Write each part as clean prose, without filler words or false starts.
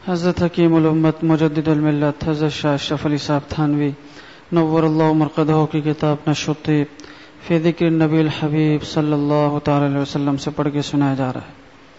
حضرت حکیم الامت مجدد الملت حضرت شاہ اشرف علی صاحب تھانوی نور اللہ مرقدہ کی کتاب نشر الطیب فی ذکر النبی الحبیب صلی اللہ تعالی علیہ وسلم سے پڑھ کے سنایا جا رہا ہے۔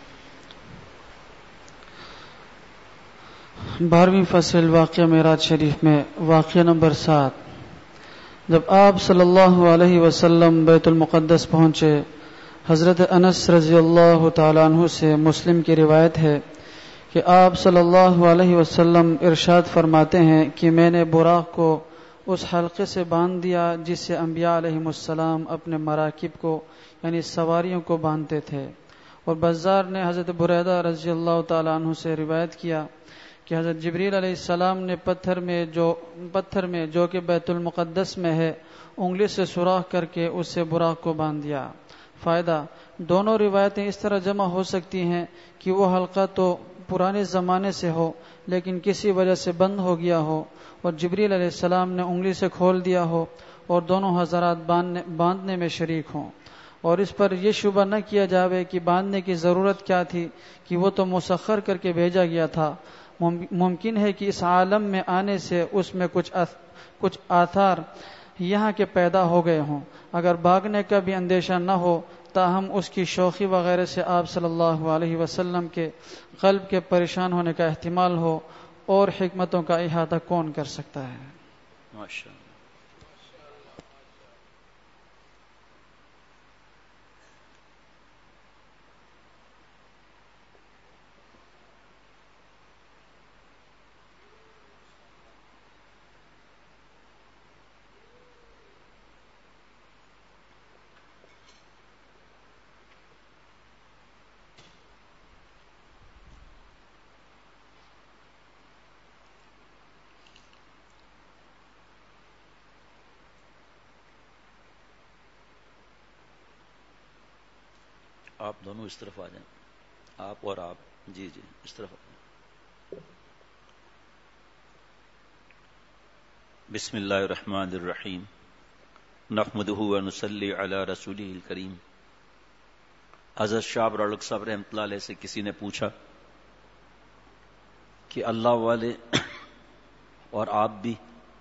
12ویں فصل واقعہ معراج شریف میں واقعہ نمبر 7۔ جب آپ صلی اللہ علیہ وسلم بیت المقدس پہنچے، حضرت انس رضی اللہ تعالیٰ عنہ سے مسلم کی روایت ہے کہ آپ صلی اللہ علیہ وسلم ارشاد فرماتے ہیں کہ میں نے براق کو اس حلقے سے باندھ دیا جس سے انبیاء علیہم السلام اپنے مراکب کو یعنی سواریوں کو باندھتے تھے۔ اور بزار نے حضرت بریدہ رضی اللہ تعالیٰ عنہ سے روایت کیا کہ حضرت جبریل علیہ السلام نے پتھر میں جو کہ بیت المقدس میں ہے انگلی سے سوراخ کر کے اس سے براق کو باندھ دیا۔ فائدہ: دونوں روایتیں اس طرح جمع ہو سکتی ہیں کہ وہ حلقہ تو پرانے زمانے سے ہو لیکن کسی وجہ سے بند ہو گیا ہو اور جبریل علیہ السلام نے انگلی سے کھول دیا ہو اور دونوں حضرات باندھنے میں شریک ہوں، اور اس پر یہ شبہ نہ کیا جاوے کہ باندھنے کی ضرورت کیا تھی کہ وہ تو مسخر کر کے بھیجا گیا تھا۔ ممکن ہے کہ اس عالم میں آنے سے اس میں کچھ آثار یہاں کے پیدا ہو گئے ہوں، اگر بھاگنے کا بھی اندیشہ نہ ہو تاہم اس کی شوخی وغیرہ سے آپ صلی اللہ علیہ وسلم کے قلب کے پریشان ہونے کا احتمال ہو، اور حکمتوں کا احاطہ کون کر سکتا ہے۔ ماشاءاللہ۔ آپ دونوں اس طرف آ جائیں، آپ اور آپ، جی اس طرف آ جائیں۔ بسم اللہ الرحمن الرحیم، نحمدہ ونصلی علی رسولہ الکریم۔ حضرت شاہ رڑک صاحب رحمۃ اللہ علیہ سے کسی نے پوچھا کہ اللہ والے اور آپ بھی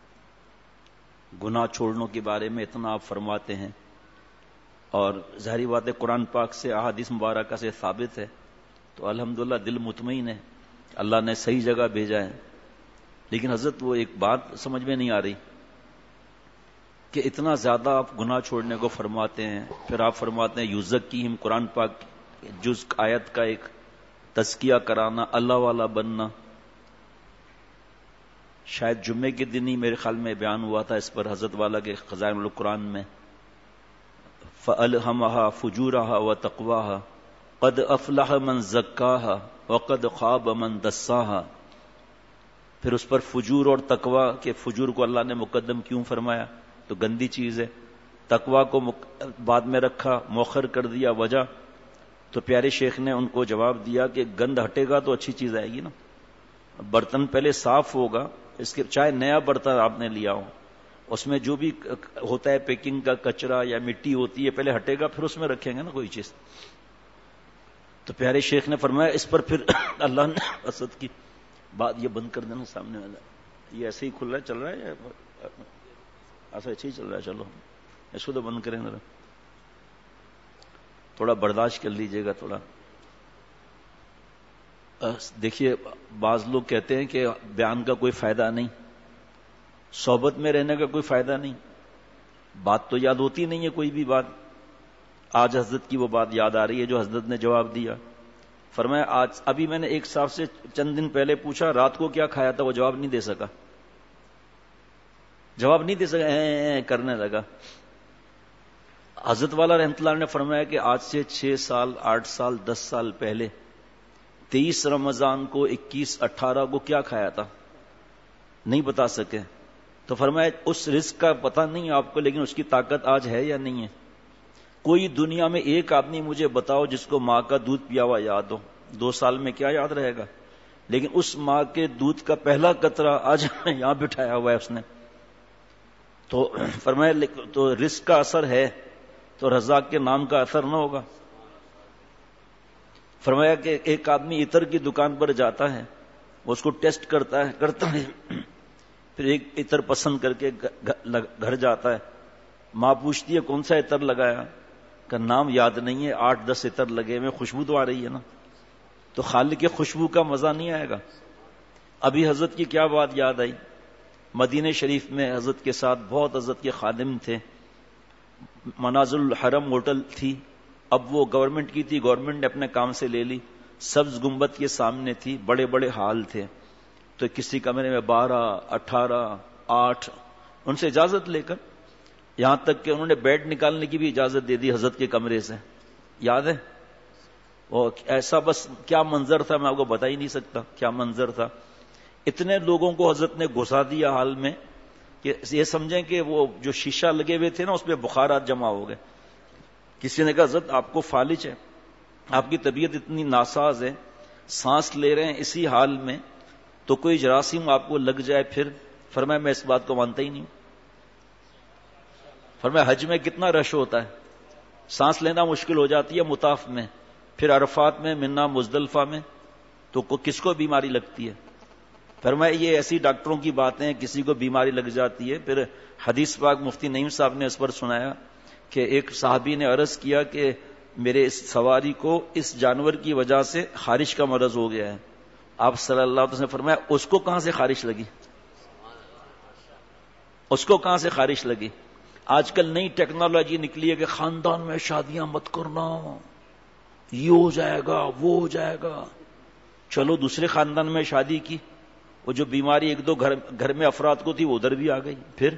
گناہ چھوڑنے کے بارے میں اتنا آپ فرماتے ہیں، اور ظاہری بات ہے قرآن پاک سے احادیث مبارکہ سے ثابت ہے، تو الحمدللہ دل مطمئن ہے، اللہ نے صحیح جگہ بھیجا ہے۔ لیکن حضرت وہ ایک بات سمجھ میں نہیں آ رہی کہ اتنا زیادہ آپ گناہ چھوڑنے کو فرماتے ہیں، پھر آپ فرماتے ہیں یزکیہم، قرآن پاک جز آیت کا ایک تزکیہ کرانا، اللہ والا بننا۔ شاید جمعے کے دن ہی میرے خیال میں بیان ہوا تھا اس پر حضرت والا کے خزائن القرآن میں، فَأَلْهَمَهَا فُجُورَهَا وَتَقْوَاهَا قَدْ أَفْلَحَ مَنْ زَكَّاهَا وَقَدْ خَابَ مَنْ دَسَّاهَا۔ پھر اس پر فجور اور تقوی کے فجور کو اللہ نے مقدم کیوں فرمایا؟ تو گندی چیز ہے۔ تقوی کو بعد میں رکھا، مؤخر کر دیا، وجہ؟ تو پیارے شیخ نے ان کو جواب دیا کہ گند ہٹے گا تو اچھی چیز آئے گی نا۔ برتن پہلے صاف ہوگا، اس کے چاہے نیا برتن آپ نے لیا ہو، اس میں جو بھی ہوتا ہے پیکنگ کا کچرا یا مٹی ہوتی ہے پہلے ہٹے گا، پھر اس میں رکھیں گے نا کوئی چیز۔ تو پیارے شیخ نے فرمایا اس پر پھر اللہ نے اسد کی بات، یہ بند کر دینا سامنے والا، یہ ایسے ہی کھل رہا ہے، چل رہا ہے یا ایسا اچھا ہی چل رہا ہے؟ چلو اس کو تو بند کریں ذرا، تھوڑا برداشت کر لیجئے گا تھوڑا۔ دیکھیے بعض لوگ کہتے ہیں کہ بیان کا کوئی فائدہ نہیں، صحبت میں رہنے کا کوئی فائدہ نہیں، بات تو یاد ہوتی نہیں ہے کوئی بھی بات۔ آج حضرت کی وہ بات یاد آ رہی ہے جو حضرت نے جواب دیا۔ فرمایا آج ابھی میں نے ایک صاحب سے چند دن پہلے پوچھا رات کو کیا کھایا تھا، وہ جواب نہیں دے سکا، کرنے لگا۔ حضرت والا رحمۃ اللہ نے فرمایا کہ آج سے 6 سال 8 سال 10 سال پہلے 23 رمضان کو 21 18 کو کیا کھایا تھا، نہیں بتا سکے۔ تو فرمایا اس رزق کا پتہ نہیں آپ کو، لیکن اس کی طاقت آج ہے یا نہیں ہے؟ کوئی دنیا میں ایک آدمی مجھے بتاؤ جس کو ماں کا دودھ پیا ہوا یاد ہو، 2 سال میں کیا یاد رہے گا؟ لیکن اس ماں کے دودھ کا پہلا قطرہ آج یہاں بٹھایا ہوا ہے اس نے۔ تو فرمایا تو رزق کا اثر ہے تو رزاق کے نام کا اثر نہ ہوگا؟ فرمایا کہ ایک آدمی عطر کی دکان پر جاتا ہے وہ اس کو ٹیسٹ کرتا ہے پھر ایک عطر پسند کر کے گھر جاتا ہے. ماں پوچھتی ہے کون سا عطر لگایا؟ کا نام یاد نہیں ہے, 8-10 عطر لگے ہوئے, خوشبو تو آ رہی ہے نا. تو خالق کے خوشبو کا مزہ نہیں آئے گا. ابھی حضرت کی کیا بات یاد آئی, مدینہ شریف میں حضرت کے ساتھ بہت حضرت کے خادم تھے. منازل الحرم ہوٹل تھی, اب وہ گورنمنٹ کی تھی, گورنمنٹ نے اپنے کام سے لے لی. سبز گنبد کے سامنے تھی, بڑے بڑے ہال تھے. تو کسی کمرے میں 12, 18, 8 ان سے اجازت لے کر, یہاں تک کہ انہوں نے بیڈ نکالنے کی بھی اجازت دے دی حضرت کے کمرے سے. یاد ہے وہ ایسا, بس کیا منظر تھا میں آپ کو بتا ہی نہیں سکتا کیا منظر تھا. اتنے لوگوں کو حضرت نے گھسا دیا حال میں کہ یہ سمجھیں کہ وہ جو شیشہ لگے ہوئے تھے نا اس پہ بخارات جمع ہو گئے. کسی نے کہا حضرت آپ کو فالج ہے, آپ کی طبیعت اتنی ناساز ہے, سانس لے رہے ہیں اسی حال میں, تو کوئی جراثیم آپ کو لگ جائے پھر. فرمایا میں اس بات کو مانتا ہی نہیں. فرمایا حج میں کتنا رش ہوتا ہے, سانس لینا مشکل ہو جاتی ہے مطاف میں, پھر عرفات میں, منا, مزدلفہ میں, تو کس کو بیماری لگتی ہے. فرمایا یہ ایسی ڈاکٹروں کی باتیں, کسی کو بیماری لگ جاتی ہے. پھر حدیث پاک مفتی نعیم صاحب نے اس پر سنایا کہ ایک صحابی نے عرض کیا کہ میرے اس سواری کو اس جانور کی وجہ سے خارش کا مرض ہو گیا ہے. آپ صلی اللہ علیہ وسلم نے فرمایا اس کو کہاں سے خارش لگی, اس کو کہاں سے خارش لگی. آج کل نئی ٹیکنالوجی نکلی ہے کہ خاندان میں شادیاں مت کرنا, یہ ہو جائے گا وہ ہو جائے گا. چلو دوسرے خاندان میں شادی کی, وہ جو بیماری 1-2 گھر میں افراد کو تھی وہ ادھر بھی آ گئی. پھر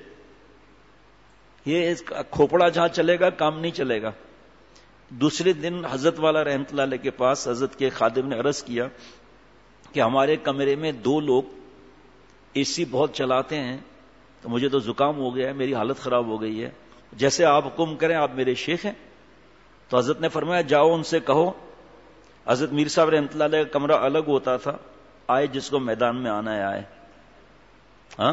یہ کھوپڑا جہاں چلے گا کام نہیں چلے گا. دوسرے دن حضرت والا رحمت اللہ علیہ کے پاس حضرت کے خادم نے عرض کیا کہ ہمارے کمرے میں 2 لوگ اے سی بہت چلاتے ہیں, تو مجھے تو زکام ہو گیا ہے, میری حالت خراب ہو گئی ہے, جیسے آپ حکم کریں, آپ میرے شیخ ہیں. تو حضرت نے فرمایا جاؤ ان سے کہو. حضرت میر صاحب رحمۃ اللہ علیہ کا کمرہ الگ ہوتا تھا, آئے جس کو میدان میں آنا ہے آئے. ہاں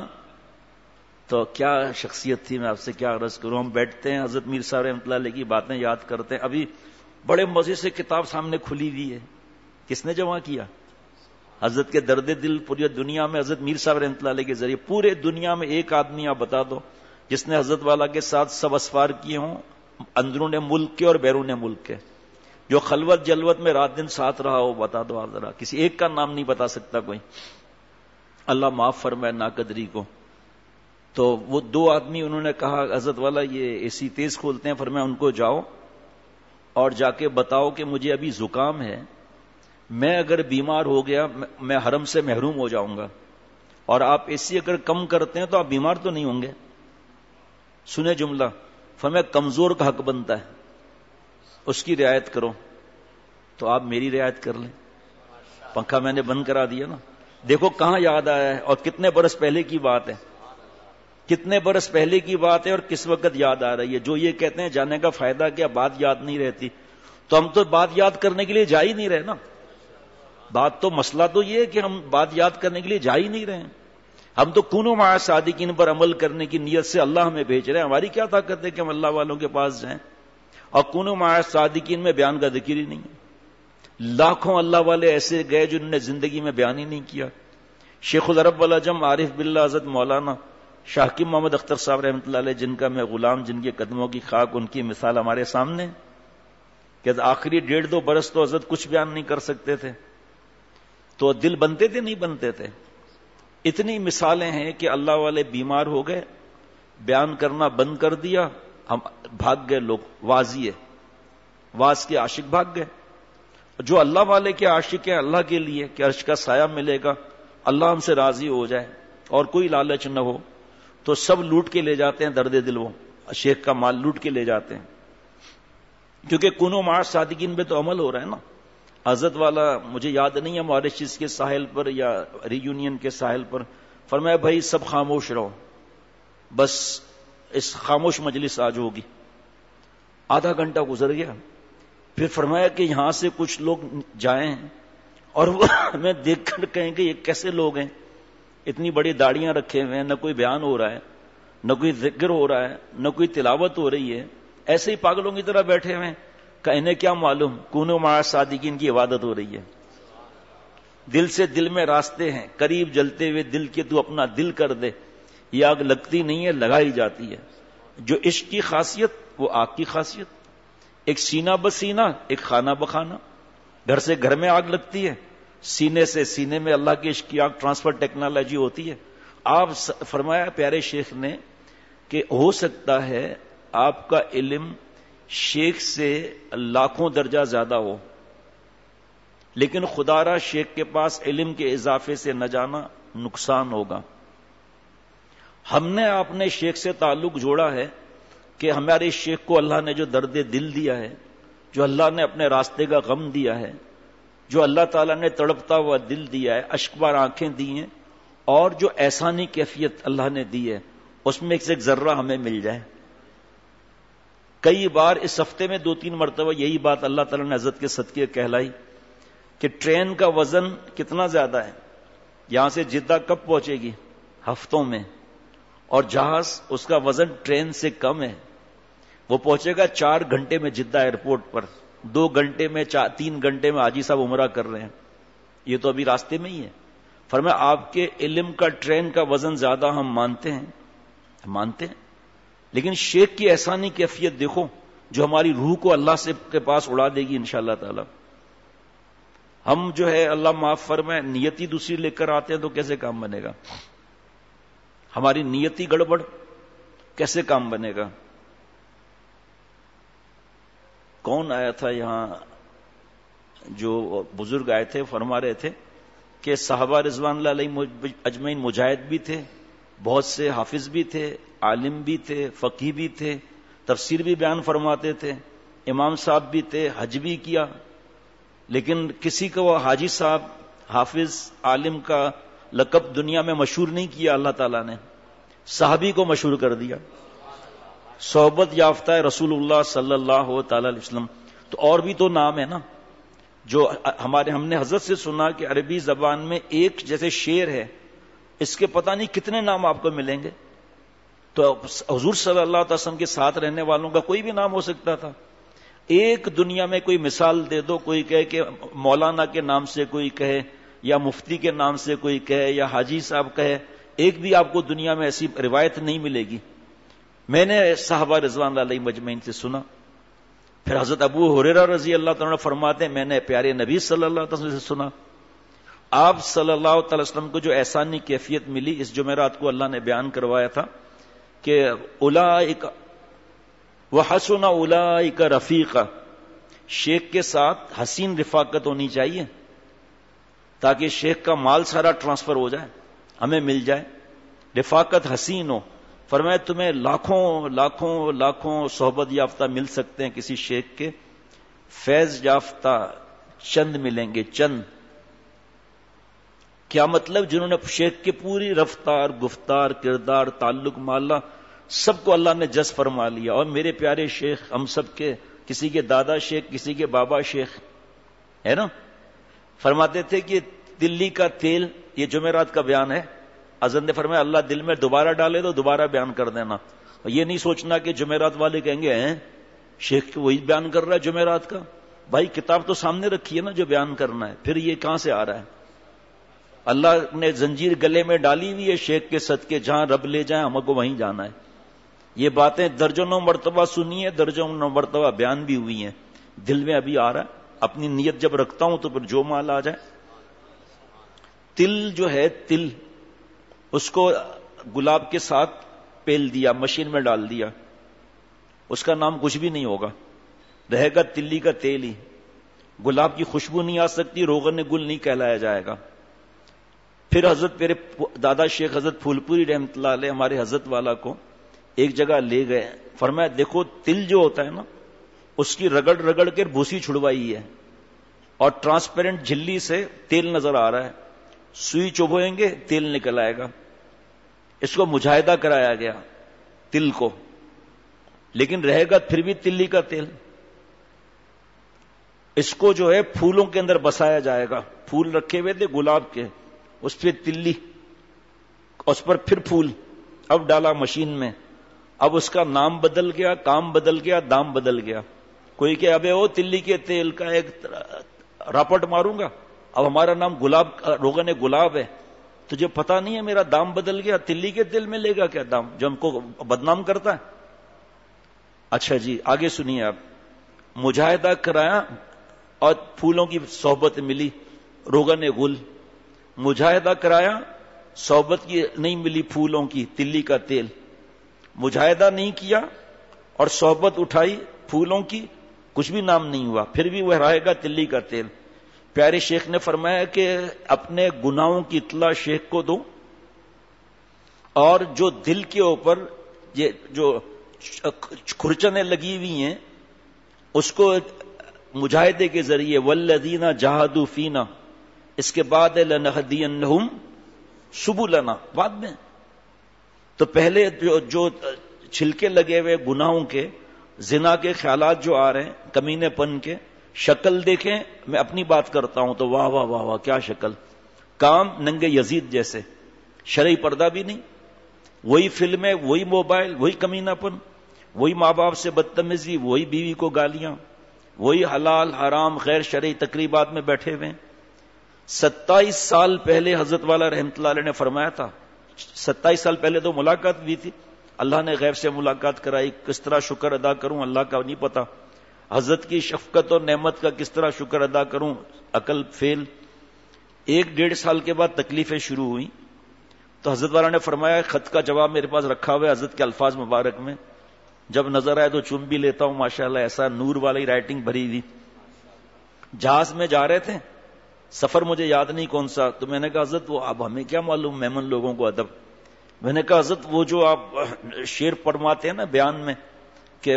تو کیا شخصیت تھی, میں آپ سے کیا عرض کروں. ہم بیٹھتے ہیں حضرت میر صاحب رحمۃ اللہ علیہ کی باتیں یاد کرتے ہیں. ابھی بڑے مزے سے کتاب سامنے کھلی ہوئی ہے, کس نے جمع کیا؟ حضرت کے درد دل پوری دنیا میں حضرت میر صاحب رحمۃ اللہ علیہ کے ذریعے. پورے دنیا میں ایک آدمی آپ بتا دو جس نے حضرت والا کے ساتھ سب اسفار کیے ہوں, اندرون ملک کے اور بیرون ملک کے, جو خلوت جلوت میں رات دن ساتھ رہا ہو, بتا دو آپ ذرا. کسی ایک کا نام نہیں بتا سکتا کوئی. اللہ معاف فرمائے ناقدری کو. تو وہ 2 آدمی انہوں نے کہا حضرت والا یہ اے سی تیز کھولتے ہیں. فرمایا ان کو جاؤ اور جا کے بتاؤ کہ مجھے ابھی زکام ہے, میں اگر بیمار ہو گیا میں حرم سے محروم ہو جاؤں گا, اور آپ اے سی اگر کم کرتے ہیں تو آپ بیمار تو نہیں ہوں گے. سنے جملہ, فرمایا کمزور کا حق بنتا ہے اس کی رعایت کرو. تو آپ میری رعایت کر لیں. پنکھا میں نے بند کرا دیا نا. دیکھو کہاں یاد آیا ہے, اور کتنے برس پہلے کی بات ہے, کتنے برس پہلے کی بات ہے, اور کس وقت یاد آ رہی ہے. جو یہ کہتے ہیں جانے کا فائدہ کیا, بات یاد نہیں رہتی. تو ہم تو بات یاد کرنے کے لیے جا ہی نہیں رہے نا. بات تو مسئلہ تو یہ ہے کہ ہم بات یاد کرنے کے لیے جا ہی نہیں رہے ہیں. ہم تو کونوا مع صادقین پر عمل کرنے کی نیت سے اللہ ہمیں بھیج رہے ہیں. ہماری کیا طاقت ہے کہ ہم اللہ والوں کے پاس جائیں, اور کونوا مع صادقین میں بیان کا ذکر ہی نہیں ہے. لاکھوں اللہ والے ایسے گئے جنہوں نے زندگی میں بیان ہی نہیں کیا. شیخ العرب والعجم عارف باللہ حضرت مولانا شاکر محمد اختر صاحب رحمۃ اللہ علیہ, جن کا میں غلام, جن کے قدموں کی خاک, ان کی مثال ہمارے سامنے کہ آخری 1.5-2 برس تو حضرت کچھ بیان نہیں کر سکتے تھے. تو دل بنتے تھے نہیں بنتے تھے. اتنی مثالیں ہیں کہ اللہ والے بیمار ہو گئے, بیان کرنا بند کر دیا, ہم بھاگ گئے لوگ. واضی ہے, واز کے عاشق بھاگ گئے. جو اللہ والے کے عاشق ہیں اللہ کے لیے کہ عرش کا سایہ ملے گا, اللہ ہم سے راضی ہو جائے اور کوئی لالچ نہ ہو, تو سب لوٹ کے لے جاتے ہیں درد دل. وہ شیخ کا مال لوٹ کے لے جاتے ہیں, کیونکہ کونوا مع صادقین پہ تو عمل ہو رہا ہے نا. حضرت والا مجھے یاد نہیں ہے ماریشس کے ساحل پر یا ری یونین کے ساحل پر, فرمایا بھائی سب خاموش رہو, بس اس خاموش مجلس آج ہوگی. آدھا گھنٹہ گزر گیا. پھر فرمایا کہ یہاں سے کچھ لوگ جائیں اور وہ ہمیں دیکھ کر کہیں کہ یہ کیسے لوگ ہیں, اتنی بڑی داڑیاں رکھے ہوئے ہیں, نہ کوئی بیان ہو رہا ہے, نہ کوئی ذکر ہو رہا ہے, نہ کوئی تلاوت ہو رہی ہے, ایسے ہی پاگلوں کی طرح بیٹھے ہوئے ہیں. کہ انہیں کیا معلوم کونوا مع صادقین کی عبادت ہو رہی ہے. دل سے دل میں راستے ہیں، قریب جلتے ہوئے دل کے تو اپنا دل کر دے. یہ آگ لگتی نہیں ہے، لگائی جاتی ہے. جو عشق کی خاصیت وہ آگ کی خاصیت. ایک سینہ بسینہ، ایک خانہ بخانہ. گھر سے گھر میں آگ لگتی ہے، سینے سے سینے میں اللہ کے عشق کی آگ ٹرانسفر ٹیکنالوجی ہوتی ہے. آپ فرمایا پیارے شیخ نے کہ ہو سکتا ہے آپ کا علم شیخ سے لاکھوں درجہ زیادہ ہو، لیکن خدا را شیخ کے پاس علم کے اضافے سے نہ جانا نقصان ہوگا. ہم نے اپنے شیخ سے تعلق جوڑا ہے کہ ہمارے شیخ کو اللہ نے جو درد دل دیا ہے، جو اللہ نے اپنے راستے کا غم دیا ہے، جو اللہ تعالیٰ نے تڑپتا ہوا دل دیا ہے، اشکبار آنکھیں دی ہیں، اور جو احسانی کیفیت اللہ نے دی ہے، اس میں ایک ذرہ ہمیں مل جائے. کئی بار اس ہفتے میں 2-3 مرتبہ یہی بات اللہ تعالیٰ نے حضرت کے صدقے کہلائی کہ ٹرین کا وزن کتنا زیادہ ہے، یہاں سے جدہ کب پہنچے گی؟ ہفتوں میں. اور جہاز اس کا وزن ٹرین سے کم ہے، وہ پہنچے گا 4 گھنٹے میں جدہ ایئرپورٹ پر. 2 گھنٹے میں 3 گھنٹے میں حاجی صاحب عمرہ کر رہے ہیں. یہ تو ابھی راستے میں ہی ہے. فرمایا آپ کے علم کا ٹرین کا وزن زیادہ ہم مانتے ہیں، لیکن شیخ کی احسانی کیفیت دیکھو جو ہماری روح کو اللہ سے کے پاس اڑا دے گی انشاءاللہ تعالی. ہم جو ہے اللہ معاف فرمائے نیتی دوسری لے کر آتے ہیں تو کیسے کام بنے گا؟ ہماری نیتی گڑبڑ، کیسے کام بنے گا؟ کون آیا تھا یہاں جو بزرگ آئے تھے، فرما رہے تھے کہ صحابہ رضوان اللہ علیہ اجمعین مجاہد بھی تھے، بہت سے حافظ بھی تھے، عالم بھی تھے، فقیہ بھی تھے، تفسیر بھی بیان فرماتے تھے، امام صاحب بھی تھے، حج بھی کیا، لیکن کسی کو وہ حاجی صاحب، حافظ، عالم کا لقب دنیا میں مشہور نہیں کیا. اللہ تعالیٰ نے صحابی کو مشہور کر دیا، صحبت یافتہ رسول اللہ صلی اللہ تعالی علیہ وسلم. تو اور بھی تو نام ہے نا جو ہم نے حضرت سے سنا کہ عربی زبان میں ایک جیسے شعر ہے، اس کے پتہ نہیں کتنے نام آپ کو ملیں گے. تو حضور صلی اللہ علیہ وسلم کے ساتھ رہنے والوں کا کوئی بھی نام ہو سکتا تھا. ایک دنیا میں کوئی مثال دے دو، کوئی کہے کہ مولانا کے نام سے کوئی کہے، یا مفتی کے نام سے کوئی کہے، یا حاجی صاحب کہے، ایک بھی آپ کو دنیا میں ایسی روایت نہیں ملے گی. میں نے صحابہ رضوان اللہ علیہ مجمعین سے سنا. پھر حضرت ابو ہریرہ رضی اللہ تعالیٰ فرماتے ہیں میں نے پیارے نبی صلی اللہ علیہ وسلم سے سنا. آپ صلی اللہ تعالی وسلم کو جو احسانی کیفیت ملی اس جمعرات کو اللہ نے بیان کروایا تھا کہ اولئک وحسن اولئک رفیقا، شیخ کے ساتھ حسین رفاقت ہونی چاہیے تاکہ شیخ کا مال سارا ٹرانسفر ہو جائے، ہمیں مل جائے، رفاقت حسین ہو. فرمایا تمہیں لاکھوں لاکھوں لاکھوں صحبت یافتہ مل سکتے ہیں کسی شیخ کے، فیض یافتہ چند ملیں گے، چند. کیا مطلب؟ جنہوں نے شیخ کے پوری رفتار، گفتار، کردار، تعلق محلہ سب کو اللہ نے جذب فرما لیا. اور میرے پیارے شیخ ہم سب کے، کسی کے دادا شیخ، کسی کے بابا شیخ ہے نا، فرماتے تھے کہ دلی کا تیل، یہ جمعرات کا بیان ہے، حضرت نے فرمایا اللہ دل میں دوبارہ ڈالے تو دوبارہ بیان کر دینا. یہ نہیں سوچنا کہ جمعرات والے کہیں گے ہیں شیخ وہی بیان کر رہا ہے جمعرات کا. بھائی کتاب تو سامنے رکھی ہے نا جو بیان کرنا ہے، پھر یہ کہاں سے آ رہا ہے؟ اللہ نے زنجیر گلے میں ڈالی ہوئی ہے شیخ کے صدقے، جہاں رب لے جائیں ہم کو وہیں جانا ہے. یہ باتیں درجنوں مرتبہ سنی ہے، درجنوں مرتبہ بیان بھی ہوئی ہیں، دل میں ابھی آ رہا ہے. اپنی نیت جب رکھتا ہوں تو پھر جو مال آ جائے. تل جو ہے، تل اس کو گلاب کے ساتھ پیل دیا، مشین میں ڈال دیا، اس کا نام کچھ بھی نہیں ہوگا، رہے گا تلی کا تیل ہی. گلاب کی خوشبو نہیں آ سکتی، روغن گل نہیں کہلایا جائے گا. پھر حضرت میرے دادا شیخ حضرت پھول پوری رحمۃ اللہ علیہ ہمارے حضرت والا کو ایک جگہ لے گئے، فرمایا دیکھو تل جو ہوتا ہے نا اس کی رگڑ رگڑ کے بھوسی چھڑوائی ہے اور ٹرانسپیرنٹ جھلی سے تیل نظر آ رہا ہے، سوئی چبھوئیں گے تیل نکل آئے گا. اس کو مجاہدہ کرایا گیا تل کو، لیکن رہے گا پھر بھی تلی کا تیل. اس کو جو ہے پھولوں کے اندر بسایا جائے گا، پھول رکھے ہوئے تھے گلاب کے، اس پہ تلی، اس پر پھر پھول، اب ڈالا مشین میں، اب اس کا نام بدل گیا، کام بدل گیا، دام بدل گیا. کوئی کہ ابے وہ تلی کے تیل کا ایک راپٹ ماروں گا، اب ہمارا نام گلاب روغن گلاب ہے، تجھے پتا نہیں ہے میرا دام بدل گیا، تلی کے تیل میں لے گا کیا دام جو ہم کو بدنام کرتا ہے؟ اچھا جی آگے سنیے آپ، مجاہدہ کرایا اور پھولوں کی صحبت ملی، روغن گل، مجاہدہ کرایا صحبت کی نہیں ملی، پھولوں کی تلی کا تیل، مجاہدہ نہیں کیا اور صحبت اٹھائی پھولوں کی، کچھ بھی نام نہیں ہوا، پھر بھی وہ رہے گا تلی کا تیل۔ پیارے شیخ نے فرمایا کہ اپنے گناہوں کی اطلاع شیخ کو دو، اور جو دل کے اوپر یہ جو کھرچنے لگی ہوئی ہیں اس کو مجاہدے کے ذریعے والذین جاہدوا فینا، اس کے بعد لنہدینہم سبلنا بعد میں، تو پہلے جو چھلکے لگے ہوئے گناہوں کے، زنا کے خیالات جو آ رہے ہیں، کمینے پن کے، شکل دیکھیں، میں اپنی بات کرتا ہوں تو واہ واہ واہ واہ کیا شکل، کام ننگے یزید جیسے، شرعی پردہ بھی نہیں، وہی فلمیں، وہی موبائل، وہی کمینہ پن، وہی ماں باپ سے بدتمیزی، وہی بیوی کو گالیاں، وہی حلال حرام غیر شرعی تقریبات میں بیٹھے ہوئے۔ 27 سال پہلے حضرت والا رحمت اللہ علیہ نے فرمایا تھا، 27 سال پہلے تو ملاقات بھی تھی، اللہ نے غیب سے ملاقات کرائی، کس طرح شکر ادا کروں اللہ کا نہیں پتا، حضرت کی شفقت اور نعمت کا کس طرح شکر ادا کروں، عقل فیل۔ 1-1.5 سال کے بعد تکلیفیں شروع ہوئی تو حضرت والا نے فرمایا خط کا جواب میرے پاس رکھا ہوا ہے حضرت کے الفاظ مبارک میں، جب نظر آئے تو چوم بھی لیتا ہوں، ماشاءاللہ ایسا نور والی رائٹنگ بھری ہوئی۔ جہاز میں جا رہے تھے، سفر مجھے یاد نہیں کون سا، تو میں نے کہا حضرت وہ اب ہمیں کیا معلوم میمن لوگوں کو ادب، میں نے کہا حضرت وہ جو آپ شعر فرماتے ہیں نا بیان میں کہ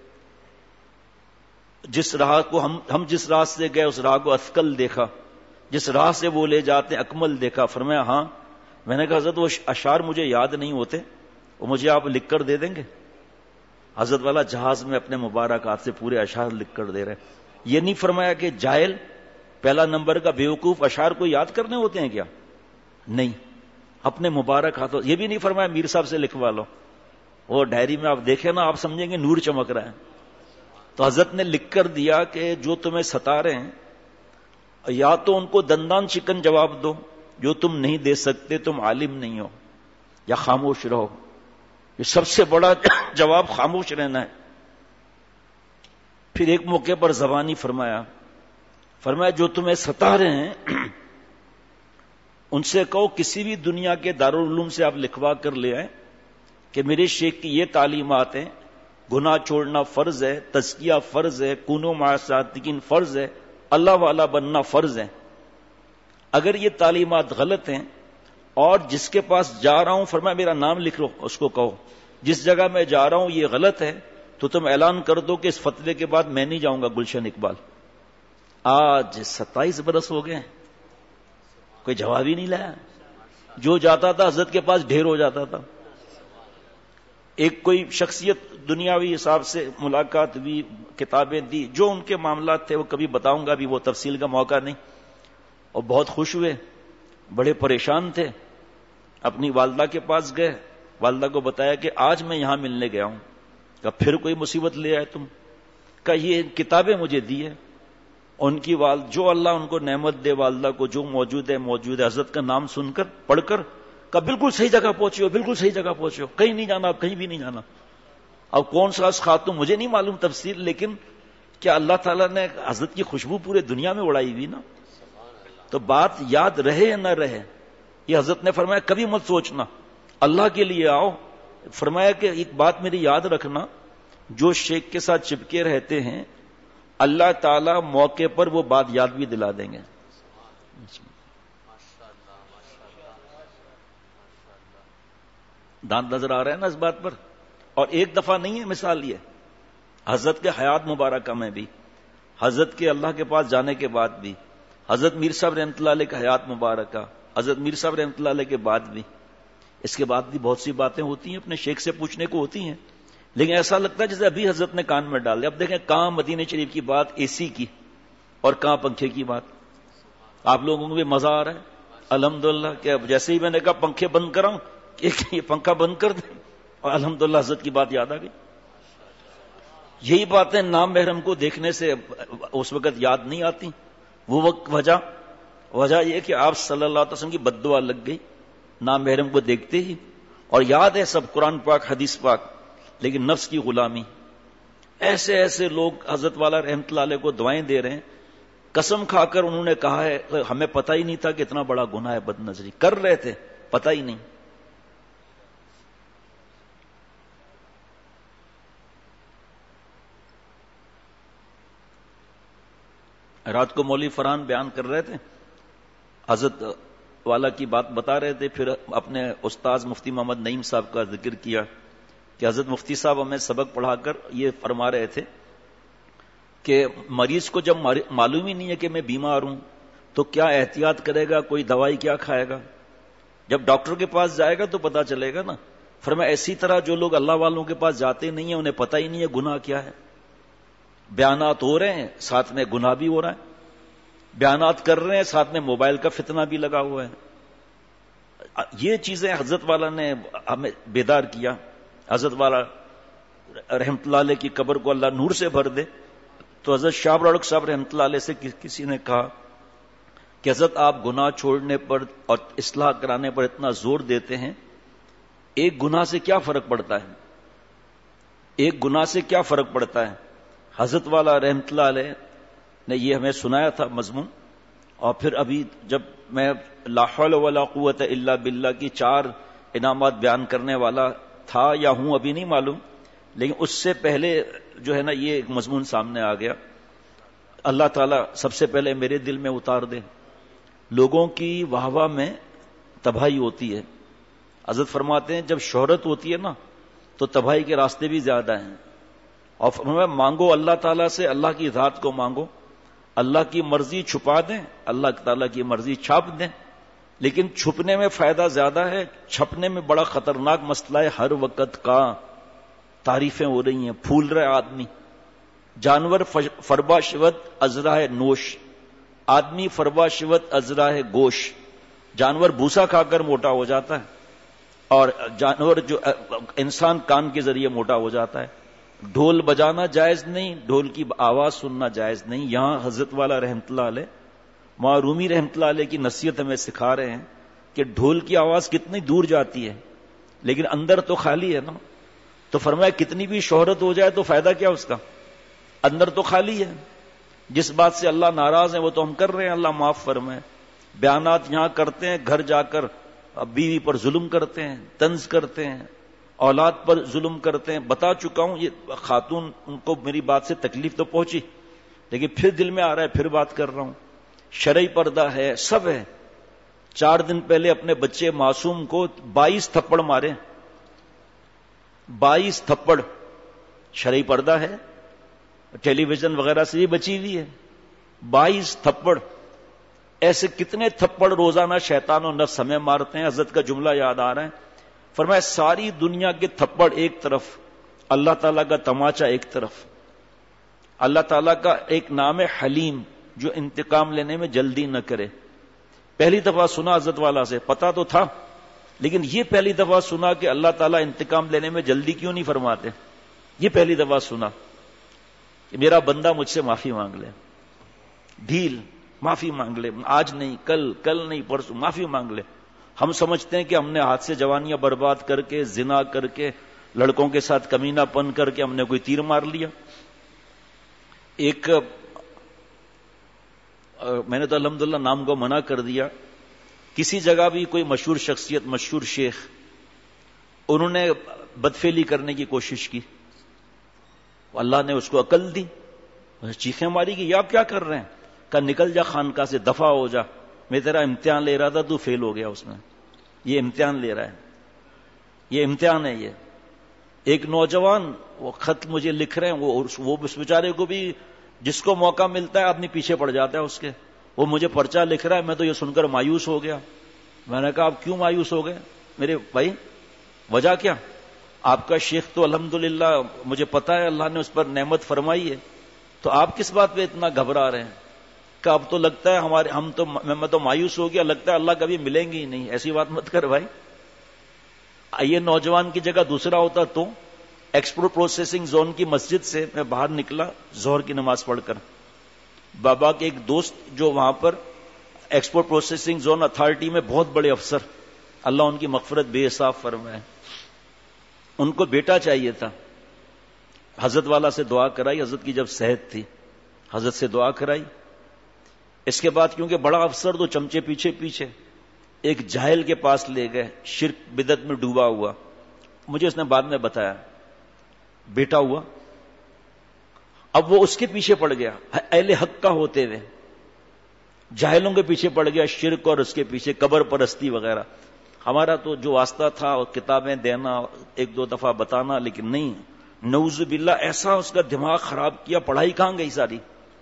جس راہ کو ہم جس راہ سے گئے اس راہ کو اثقل دیکھا، جس راہ سے وہ لے جاتے ہیں اکمل دیکھا، فرمایا ہاں۔ میں نے کہا حضرت وہ اشعار مجھے یاد نہیں ہوتے، وہ مجھے آپ لکھ کر دے دیں گے؟ حضرت والا جہاز میں اپنے مبارک ہاتھ سے پورے اشعار لکھ کر دے رہے۔ یہ نہیں فرمایا کہ جاہل پہلا نمبر کا بیوقوف اشعار کو یاد کرنے ہوتے ہیں کیا؟ نہیں، اپنے مبارک ہاتھوں۔ یہ بھی نہیں فرمایا میر صاحب سے لکھوا لو، وہ ڈائری میں آپ دیکھیں نا آپ سمجھیں گے نور چمک رہا ہے۔ تو حضرت نے لکھ کر دیا کہ جو تمہیں ستا رہے ہیں یا تو ان کو دندان چکن جواب دو، جو تم نہیں دے سکتے تم عالم نہیں ہو، یا خاموش رہو۔ یہ سب سے بڑا جواب خاموش رہنا ہے۔ پھر ایک موقع پر زبانی فرمایا جو تمہیں ستا رہے ہیں ان سے کہو کسی بھی دنیا کے دارالعلوم سے آپ لکھوا کر لے آئیں کہ میرے شیخ کی یہ تعلیمات ہیں، گناہ چھوڑنا فرض ہے، تزکیہ فرض ہے، کونوا مع صادقین فرض ہے، اللہ والا بننا فرض ہے۔ اگر یہ تعلیمات غلط ہیں اور جس کے پاس جا رہا ہوں فرمایا میرا نام لکھ لو، اس کو کہو جس جگہ میں جا رہا ہوں یہ غلط ہے تو تم اعلان کر دو کہ اس فتوے کے بعد میں نہیں جاؤں گا گلشن اقبال۔ آج 27 برس ہو گئے، کوئی جواب ہی نہیں لایا۔ جو جاتا تھا حضرت کے پاس ڈھیر ہو جاتا تھا۔ ایک کوئی شخصیت دنیاوی حساب سے ملاقات ہوئی، کتابیں دی، جو ان کے معاملات تھے وہ کبھی بتاؤں گا، بھی وہ تفصیل کا موقع نہیں، اور بہت خوش ہوئے، بڑے پریشان تھے، اپنی والدہ کے پاس گئے، والدہ کو بتایا کہ آج میں یہاں ملنے گیا ہوں۔ کہا پھر کوئی مصیبت لے آئے تم؟ کہا یہ کتابیں مجھے دی ہے، ان کی جو اللہ ان کو نعمت دے، والدہ کو جو موجود ہے حضرت کا نام سن کر پڑھ کر کہا بالکل صحیح جگہ پہنچے ہو، بالکل صحیح جگہ پہنچے ہو، کہیں نہیں جانا، کہیں بھی نہیں جانا۔ اب کون سا خاتون مجھے نہیں معلوم تفصیل، لیکن کیا اللہ تعالیٰ نے حضرت کی خوشبو پورے دنیا میں اڑائی ہوئی نا، تو بات یاد رہے یا نہ رہے، یہ حضرت نے فرمایا کبھی مت سوچنا، اللہ کے لیے آؤ۔ فرمایا کہ ایک بات میری یاد رکھنا، جو شیخ کے ساتھ چپکے رہتے ہیں اللہ تعالیٰ موقع پر وہ بات یاد بھی دلا دیں گے۔ دانت نظر آ رہا ہے نا اس بات پر؟ اور ایک دفعہ نہیں ہے مثال، یہ حضرت کے حیات مبارکہ میں بھی، حضرت کے اللہ کے پاس جانے کے بعد بھی، حضرت میر صاحب رحمۃ اللہ علیہ کا حیات مبارکہ، حضرت میر صاحب رحمۃ اللہ علیہ کے بعد بھی، اس کے بعد بھی بہت سی باتیں ہوتی ہیں اپنے شیخ سے پوچھنے کو ہوتی ہیں، لیکن ایسا لگتا ہے جیسے ابھی حضرت نے کان میں ڈال دیا۔ اب دیکھیں کہاں مدینہ شریف کی بات اے سی کی اور کہاں پنکھے کی بات۔ آپ لوگوں کو بھی مزہ آ رہا ہے الحمدللہ کہ اب جیسے ہی میں نے کہا پنکھے بند کراؤں کہ یہ پنکھا بند کر دیں، اور الحمدللہ حضرت کی بات یاد آ گئی۔ یہی باتیں نام محرم کو دیکھنے سے اس وقت یاد نہیں آتی، وہ وقت وجہ وجہ یہ کہ آپ صلی اللہ علیہ وسلم کی بد دعا لگ گئی نامحرم کو دیکھتے ہی، اور یاد ہے سب قرآن پاک حدیث پاک، لیکن نفس کی غلامی. ایسے ایسے لوگ حضرت والا رحمت اللہ علیہ کو دعائیں دے رہے ہیں، قسم کھا کر انہوں نے کہا ہے ہمیں پتہ ہی نہیں تھا کہ اتنا بڑا گناہ ہے بد نظری، کر رہے تھے پتہ ہی نہیں. رات کو مولوی فرحان بیان کر رہے تھے، حضرت والا کی بات بتا رہے تھے، پھر اپنے استاذ مفتی محمد نعیم صاحب کا ذکر کیا کہ حضرت مفتی صاحب ہمیں سبق پڑھا کر یہ فرما رہے تھے کہ مریض کو جب معلوم ہی نہیں ہے کہ میں بیمار ہوں تو کیا احتیاط کرے گا، کوئی دوائی کیا کھائے گا، جب ڈاکٹر کے پاس جائے گا تو پتا چلے گا نا. فرمایا اسی طرح جو لوگ اللہ والوں کے پاس جاتے نہیں ہیں انہیں پتہ ہی نہیں ہے گناہ کیا ہے، بیانات ہو رہے ہیں ساتھ میں گناہ بھی ہو رہا ہے، بیانات کر رہے ہیں ساتھ میں موبائل کا فتنہ بھی لگا ہوا ہے. یہ چیزیں حضرت والا نے ہمیں بیدار کیا. حضرت والا رحمت اللہ علیہ کی قبر کو اللہ نور سے بھر دے. تو حضرت شاہ رڑک صاحب رحمت اللہ علیہ سے کسی نے کہا کہ حضرت آپ گناہ چھوڑنے پر اور اصلاح کرانے پر اتنا زور دیتے ہیں، ایک گناہ سے کیا فرق پڑتا ہے، ایک گناہ سے کیا فرق پڑتا ہے. حضرت والا رحمت اللہ علیہ نے یہ ہمیں سنایا تھا مضمون. اور پھر ابھی جب میں لا حول ولا قوت الا باللہ کی 4 انعامات بیان کرنے والا تھا یا ہوں ابھی نہیں معلوم، لیکن اس سے پہلے جو ہے نا یہ ایک مضمون سامنے آ گیا. اللہ تعالیٰ سب سے پہلے میرے دل میں اتار دے. لوگوں کی واہ واہ میں تباہی ہوتی ہے. حضرت فرماتے ہیں جب شہرت ہوتی ہے نا تو تباہی کے راستے بھی زیادہ ہیں. اور فرمایا مانگو اللہ تعالیٰ سے، اللہ کی ذات کو مانگو، اللہ کی مرضی چھپا دیں، اللہ تعالیٰ کی مرضی چھاپ دیں. لیکن چھپنے میں فائدہ زیادہ ہے، چھپنے میں بڑا خطرناک مسئلہ ہے. ہر وقت کا تعریفیں ہو رہی ہیں، پھول رہے آدمی. جانور فربا شوت ازراہ نوش، آدمی فربا شوت ازراہ گوش. جانور بھوسا کھا کر موٹا ہو جاتا ہے اور جانور جو انسان کان کے ذریعے موٹا ہو جاتا ہے. ڈھول بجانا جائز نہیں، ڈھول کی آواز سننا جائز نہیں. یہاں حضرت والا رحمت اللہ علیہ، مولانا رومی رحمت اللہ علیہ کی نصیحت ہمیں سکھا رہے ہیں کہ ڈھول کی آواز کتنی دور جاتی ہے لیکن اندر تو خالی ہے نا. تو فرمایا کتنی بھی شہرت ہو جائے تو فائدہ کیا اس کا، اندر تو خالی ہے. جس بات سے اللہ ناراض ہے وہ تو ہم کر رہے ہیں، اللہ معاف فرمائے. بیانات یہاں کرتے ہیں، گھر جا کر بیوی پر ظلم کرتے ہیں، طنز کرتے ہیں، اولاد پر ظلم کرتے ہیں. بتا چکا ہوں یہ خاتون، ان کو میری بات سے تکلیف تو پہنچی لیکن پھر دل میں آ رہا ہے، پھر بات کر رہا ہوں. شرعی پردہ ہے، سب ہے. 4 دن پہلے اپنے بچے معصوم کو 22 تھپڑ مارے. 22 تھپڑ. شرعی پردہ ہے، ٹیلی ویژن وغیرہ سے بھی بچی ہوئی ہے. 22 تھپڑ. ایسے کتنے تھپڑ روزانہ شیطان و نفس ہمیں مارتے ہیں. حضرت کا جملہ یاد آ رہا ہے، فرمایا ساری دنیا کے تھپڑ ایک طرف، اللہ تعالیٰ کا تماچا ایک طرف. اللہ تعالیٰ کا ایک نام ہے حلیم، جو انتقام لینے میں جلدی نہ کرے. پہلی دفعہ سنا حضرت والا سے، پتا تو تھا لیکن یہ پہلی دفعہ سنا کہ اللہ تعالیٰ انتقام لینے میں جلدی کیوں نہیں فرماتے. یہ پہلی دفعہ سنا کہ میرا بندہ مجھ سے معافی مانگ لے، ڈھیل معافی مانگ لے، آج نہیں، کل نہیں، پرسوں معافی مانگ لے. ہم سمجھتے ہیں کہ ہم نے ہاتھ سے جوانیاں برباد کر کے، زنا کر کے، لڑکوں کے ساتھ کمینہ پن کر کے ہم نے کوئی تیر مار لیا. ایک میں نے تو الحمدللہ نام کو منع کر دیا، کسی جگہ بھی کوئی مشہور شخصیت، مشہور شیخ، انہوں نے بدفعلی کرنے کی کوشش کی، اللہ نے اس کو عقل دی، چیخیں ماری کہ یہ آپ کیا کر رہے ہیں. کہا نکل جا خانقاہ سے، دفع ہو جا، میں تیرا امتحان لے رہا تھا، تو فیل ہو گیا. اس میں یہ امتحان لے رہا ہے، یہ امتحان ہے. یہ ایک نوجوان وہ خط مجھے لکھ رہے ہیں، وہ اس بیچارے کو بھی جس کو موقع ملتا ہے آدمی پیچھے پڑ جاتا ہے اس کے. وہ مجھے پرچہ لکھ رہا ہے، میں تو یہ سن کر مایوس ہو گیا. میں نے کہا آپ کیوں مایوس ہو گئے میرے بھائی، وجہ کیا؟ آپ کا شیخ تو الحمدللہ مجھے پتا ہے اللہ نے اس پر نعمت فرمائی ہے، تو آپ کس بات پہ اتنا گھبرا رہے ہیں؟ کہ اب تو لگتا ہے میں تو مایوس ہو گیا، لگتا ہے اللہ کبھی ملیں گے ہی نہیں. ایسی بات مت کر بھائی. یہ نوجوان کی جگہ دوسرا ہوتا تو. ایکسپورٹ پروسیسنگ زون کی مسجد سے میں باہر نکلا ظہر کی نماز پڑھ کر. بابا کے ایک دوست جو وہاں پر ایکسپورٹ پروسیسنگ زون اتھارٹی میں بہت بڑے افسر، اللہ ان کی مغفرت بے حساب فرمائے. ان کو بیٹا چاہیے تھا. حضرت والا سے دعا کرائی، حضرت کی جب صحت تھی حضرت سے دعا کرائی. اس کے بعد کیونکہ بڑا افسر تو چمچے پیچھے پیچھے ایک جاہل کے پاس لے گئے، شرک بدعت میں ڈوبا ہوا. مجھے اس نے بعد میں بتایا بیٹا ہوا. اب وہ اس کے پیچھے پڑ گیا اہل حق کا ہوتے ہوئے، جاہلوں کے پیچھے پڑ گیا، شرک اور اس کے پیچھے قبر پرستی وغیرہ. ہمارا تو جو واسطہ تھا اور کتابیں دینا، ایک دو دفعہ بتانا، لیکن نہیں، نعوذ باللہ ایسا اس کا دماغ خراب کیا، پڑھائی کہاں گئی ساری.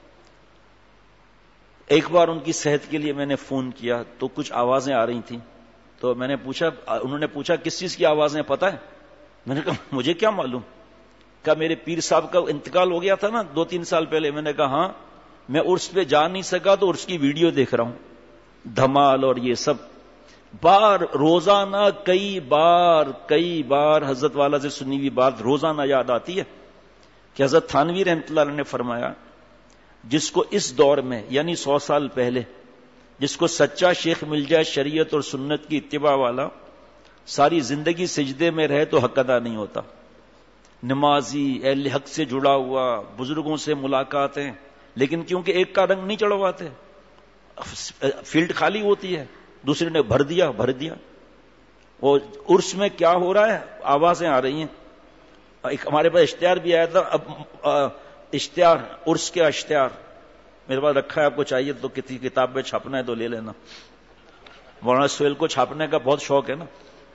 ایک بار ان کی صحت کے لیے میں نے فون کیا تو کچھ آوازیں آ رہی تھیں، تو میں نے پوچھا، انہوں نے پوچھا کس چیز کی آوازیں پتہ ہے؟ میں نے کہا مجھے کیا معلوم. کہا میرے پیر صاحب کا انتقال ہو گیا تھا نا 2-3 سال پہلے. میں نے کہا ہاں. میں عرس پہ جا نہیں سکا تو عرس کی ویڈیو دیکھ رہا ہوں، دھمال اور یہ سب. بار روزانہ کئی بار حضرت والا سے سنی ہوئی بات روزانہ یاد آتی ہے کہ حضرت تھانوی رحمۃ اللہ علیہ نے فرمایا جس کو اس دور میں یعنی 100 سال پہلے جس کو سچا شیخ مل جائے شریعت اور سنت کی اتباع والا، ساری زندگی سجدے میں رہے تو حق ادا نہیں ہوتا. نمازی، اہل حق سے جڑا ہوا، بزرگوں سے ملاقاتیں، لیکن کیونکہ ایک کا رنگ نہیں چڑھواتے، فیلڈ خالی ہوتی ہے، دوسرے نے بھر دیا. وہ عرس میں کیا ہو رہا ہے، آوازیں آ رہی ہیں. ایک ہمارے پاس اشتہار بھی آیا تھا، اب اشتہار عرس کے اشتہار میرے پاس رکھا ہے، آپ کو چاہیے تو کسی کتاب میں چھاپنا ہے تو لے لینا. مولانا سہیل کو چھاپنے کا بہت شوق ہے نا.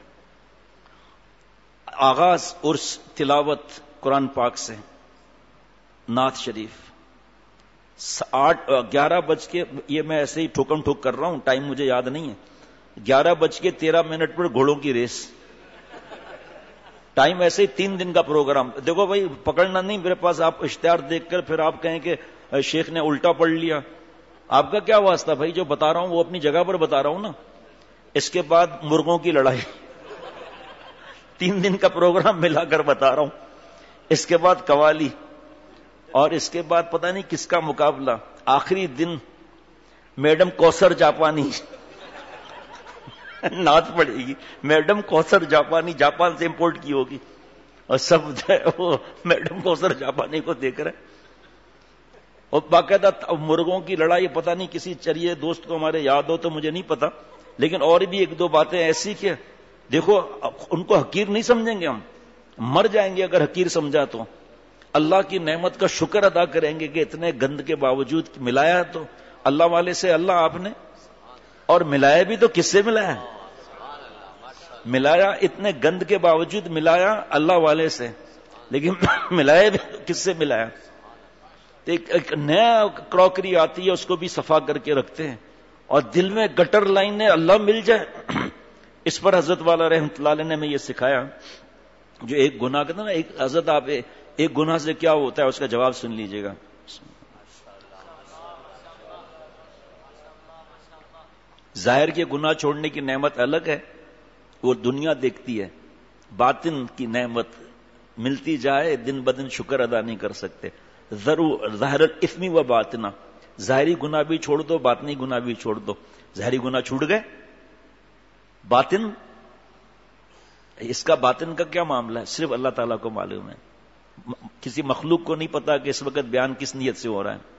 آغاز عرس تلاوت قرآن پاک سے، نعت شریف. 11 بج کے، یہ میں ایسے ہی ٹھوکم ٹھوک کر رہا ہوں، ٹائم مجھے یاد نہیں ہے، 11:13 پر گھوڑوں کی ریس. ٹائم ایسے ہی 3 دن کا پروگرام. دیکھو بھائی پکڑنا نہیں میرے پاس، آپ اشتہار دیکھ کر پھر آپ کہیں کہ شیخ نے الٹا پڑھ لیا. آپ کا کیا واسطہ بھائی، جو بتا رہا ہوں وہ اپنی جگہ پر بتا رہا ہوں نا. اس کے بعد مرغوں کی لڑائی، 3 دن کا پروگرام ملا کر بتا رہا ہوں. اس کے بعد قوالی، اور اس کے بعد پتہ نہیں کس کا مقابلہ. آخری دن میڈم کوثر جاپانی نعت پڑے گی. میڈم کوثر جاپانی، جاپان سے امپورٹ کی ہوگی، اور سب وہ میڈم کوثر جاپانی کو دیکھ رہے. اور باقاعدہ مرغوں کی لڑائی. پتہ نہیں کسی چریے دوست کو ہمارے یاد ہو تو مجھے نہیں پتا، لیکن اور بھی 1-2 باتیں ایسی کہ دیکھو ان کو حقیر نہیں سمجھیں گے، ہم مر جائیں گے اگر حقیر سمجھا تو. اللہ کی نعمت کا شکر ادا کریں گے کہ اتنے گند کے باوجود ملایا تو اللہ والے سے اللہ آپ نے، اور ملایا بھی تو کس سے ملایا؟ ملایا اتنے گند کے باوجود ملایا اللہ والے سے، لیکن ملایا بھی کس سے ملایا؟ ایک نیا کراکری آتی ہے اس کو بھی صفا کر کے رکھتے ہیں، اور دل میں گٹر لائن اللہ مل جائے. اس پر حضرت والا رحمۃ اللہ علیہ نے ہمیں یہ سکھایا، جو ایک گناہ کرتا نا، ایک حضرت آپ ایک گناہ سے کیا ہوتا ہے اس کا جواب سن لیجئے گا. ظاہر کے گناہ چھوڑنے کی نعمت الگ ہے، وہ دنیا دیکھتی ہے. باطن کی نعمت ملتی جائے دن بدن شکر ادا نہیں کر سکتے. ضرور ظاہر الاثم و باطنا، ظاہری گناہ بھی چھوڑ دو، باطنی گناہ بھی چھوڑ دو. ظاہری گناہ چھوٹ گئے، باطن، اس کا باطن کا کیا معاملہ ہے صرف اللہ تعالیٰ کو معلوم ہے. کسی مخلوق کو نہیں پتا کہ اس وقت بیان کس نیت سے ہو رہا ہے.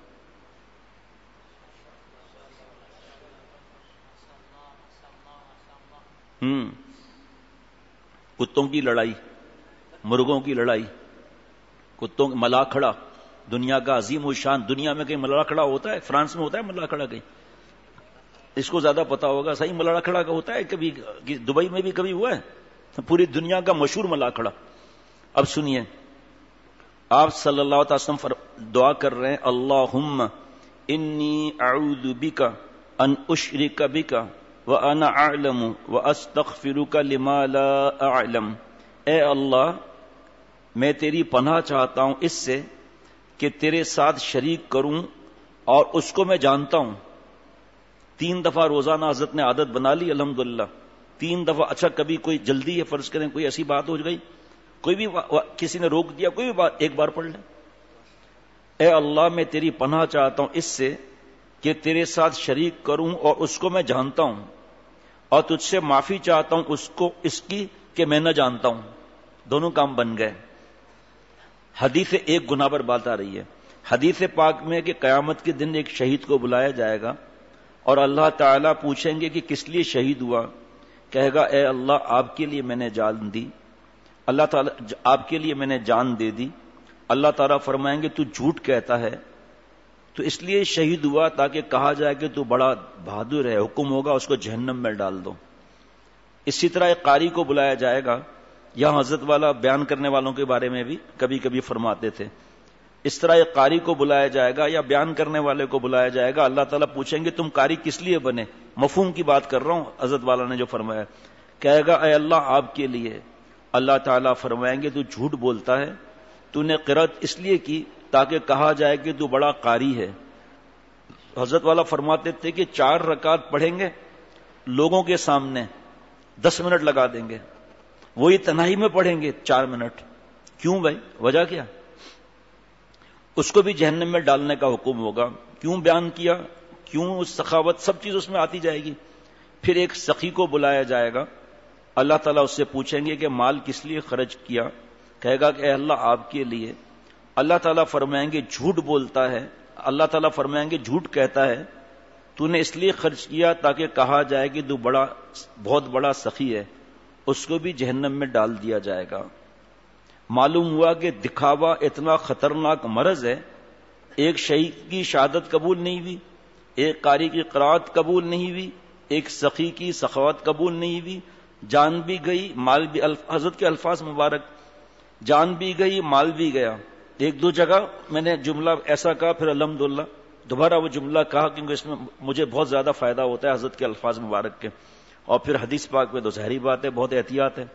کتوں کی لڑائی، مرغوں کی لڑائی، کتوں ملا کھڑا، دنیا کا عظیم الشان. دنیا میں کہیں ملا کھڑا ہوتا ہے؟ فرانس میں ہوتا ہے ملا کھڑا؟ کہیں اس کو زیادہ پتا ہوگا. صحیح ملا کھڑا کا ہوتا ہے کبھی؟ دبئی میں بھی کبھی ہوا ہے؟ پوری دنیا کا مشہور ملا کھڑا. اب سنیے، آپ صلی اللہ علیہ وسلم دعا کر رہے ہیں، اللہم انی اعوذ بک ان اشرک بک وانا اعلم واستغفرک لما لا اعلم. اے اللہ میں تیری پناہ چاہتا ہوں اس سے کہ تیرے ساتھ شریک کروں اور اس کو میں جانتا ہوں. 3 دفعہ روزانہ حضرت نے عادت بنا لی الحمدللہ. 3 دفعہ. اچھا کبھی کوئی جلدی ہے، فرض کریں کوئی ایسی بات ہو گئی، کوئی بھی کسی نے روک دیا، کوئی بھی بات ایک بار پڑھ لیں. اے اللہ میں تیری پناہ چاہتا ہوں اس سے کہ تیرے ساتھ شریک کروں اور اس کو میں جانتا ہوں، اور تجھ سے معافی چاہتا ہوں اس کی کہ میں نہ جانتا ہوں. دونوں کام بن گئے. حدیث ایک گناہ پر بات آ رہی ہے. حدیث پاک میں کہ قیامت کے دن ایک شہید کو بلایا جائے گا اور اللہ تعالیٰ پوچھیں گے کہ کس لیے شہید ہوا؟ کہے گا اے اللہ آپ کے لیے میں نے جان دی، اللہ تعالیٰ آپ کے لیے میں نے جان دے دی. اللہ تعالیٰ فرمائیں گے تو جھوٹ کہتا ہے، تو اس لیے شہید ہوا تاکہ کہا جائے کہ تو بڑا بہادر ہے، حکم ہوگا اس کو جہنم میں ڈال دو. اسی طرح ایک قاری کو بلایا جائے گا. یہاں حضرت والا بیان کرنے والوں کے بارے میں بھی کبھی کبھی فرماتے تھے. اس طرح ایک قاری کو بلایا جائے گا یا بیان کرنے والے کو بلایا جائے گا. اللہ تعالیٰ پوچھیں گے تم قاری کس لیے بنے؟ مفہوم کی بات کر رہا ہوں، حضرت والا نے جو فرمایا. کہے گا اے اللہ آپ کے لیے. اللہ تعالیٰ فرمائیں گے تو جھوٹ بولتا ہے، تو نے قرأت اس لیے کی تاکہ کہا جائے کہ تو بڑا قاری ہے. حضرت والا فرماتے تھے کہ 4 رکعت پڑھیں گے لوگوں کے سامنے، 10 منٹ لگا دیں گے. وہی تنہائی میں پڑھیں گے 4 منٹ. کیوں بھائی؟ وجہ کیا؟ اس کو بھی جہنم میں ڈالنے کا حکم ہوگا. کیوں بیان کیا؟ کیوں سخاوت؟ سب چیز اس میں آتی جائے گی. پھر ایک سخی کو بلایا جائے گا. اللہ تعالیٰ اس سے پوچھیں گے کہ مال کس لیے خرچ کیا؟ کہے گا کہ اے اللہ آپ کے لیے. اللہ تعالیٰ فرمائیں گے جھوٹ بولتا ہے. اللہ تعالیٰ فرمائیں گے جھوٹ کہتا ہے، تو نے اس لیے خرچ کیا تاکہ کہا جائے کہ تو بہت بڑا سخی ہے. اس کو بھی جہنم میں ڈال دیا جائے گا. معلوم ہوا کہ دکھاوا اتنا خطرناک مرض ہے. ایک شہید کی شہادت قبول نہیں ہوئی، ایک قاری کی قرات قبول نہیں ہوئی، ایک سخی کی سخاوت قبول نہیں ہوئی. جان بھی گئی، مال بھی. حضرت کے الفاظ مبارک، جان بھی گئی مال بھی گیا. 1-2 جگہ میں نے جملہ ایسا کہا، پھر الحمدللہ دوبارہ وہ جملہ کہا کیونکہ اس میں مجھے بہت زیادہ فائدہ ہوتا ہے حضرت کے الفاظ مبارک کے. اور پھر حدیث پاک میں تو ظاہری بات ہے بہت احتیاط ہے.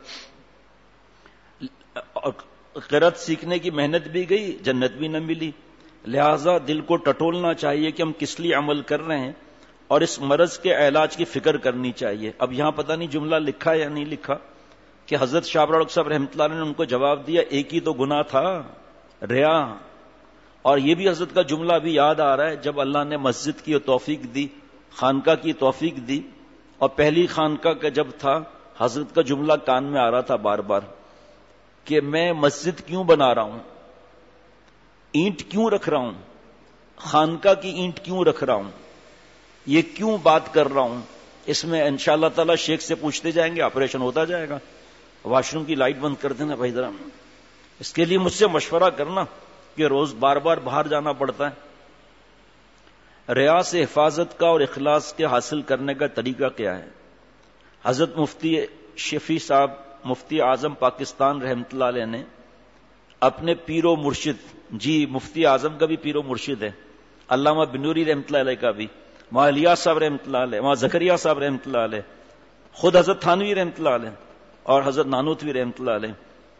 قرأت سیکھنے کی محنت بھی گئی، جنت بھی نہ ملی. لہذا دل کو ٹٹولنا چاہیے کہ ہم کس لیے عمل کر رہے ہیں اور اس مرض کے علاج کی فکر کرنی چاہیے. اب یہاں پتہ نہیں جملہ لکھا یا نہیں لکھا کہ حضرت شاہ ابرار صاحب رحمۃ اللہ علیہ نے ان کو جواب دیا ایک ہی تو گناہ تھا، ریا. اور یہ بھی حضرت کا جملہ بھی یاد آ رہا ہے جب اللہ نے مسجد کی توفیق دی، خانقاہ کی توفیق دی. اور پہلی خانقاہ کا جب تھا حضرت کا جملہ کان میں آ رہا تھا بار بار کہ میں مسجد کیوں بنا رہا ہوں، اینٹ کیوں رکھ رہا ہوں، خانقاہ کی اینٹ کیوں رکھ رہا ہوں، یہ کیوں بات کر رہا ہوں. اس میں انشاءاللہ تعالی شیخ سے پوچھتے جائیں گے، آپریشن ہوتا جائے گا. واش روم کی لائٹ بند کر دینا بھائی ذرا. اس کے لیے مجھ سے مشورہ کرنا کہ روز بار بار باہر جانا پڑتا ہے. ریا سے حفاظت کا اور اخلاص کے حاصل کرنے کا طریقہ کیا ہے؟ حضرت مفتی شفیع صاحب مفتی اعظم پاکستان رحمۃ اللہ علیہ نے اپنے پیر و مرشد، جی مفتی اعظم کا بھی پیر و مرشد ہے، علامہ بنوری رحمۃ اللہ علیہ کا بھی، وہاں الیاس صاحب رحمۃ اللہ علیہ، وہاں زکریا صاحب رحمۃ اللہ علیہ، خود حضرت تھانوی رحمۃ اللہ علیہ اور حضرت نانوتوی رحمۃ اللہ علیہ.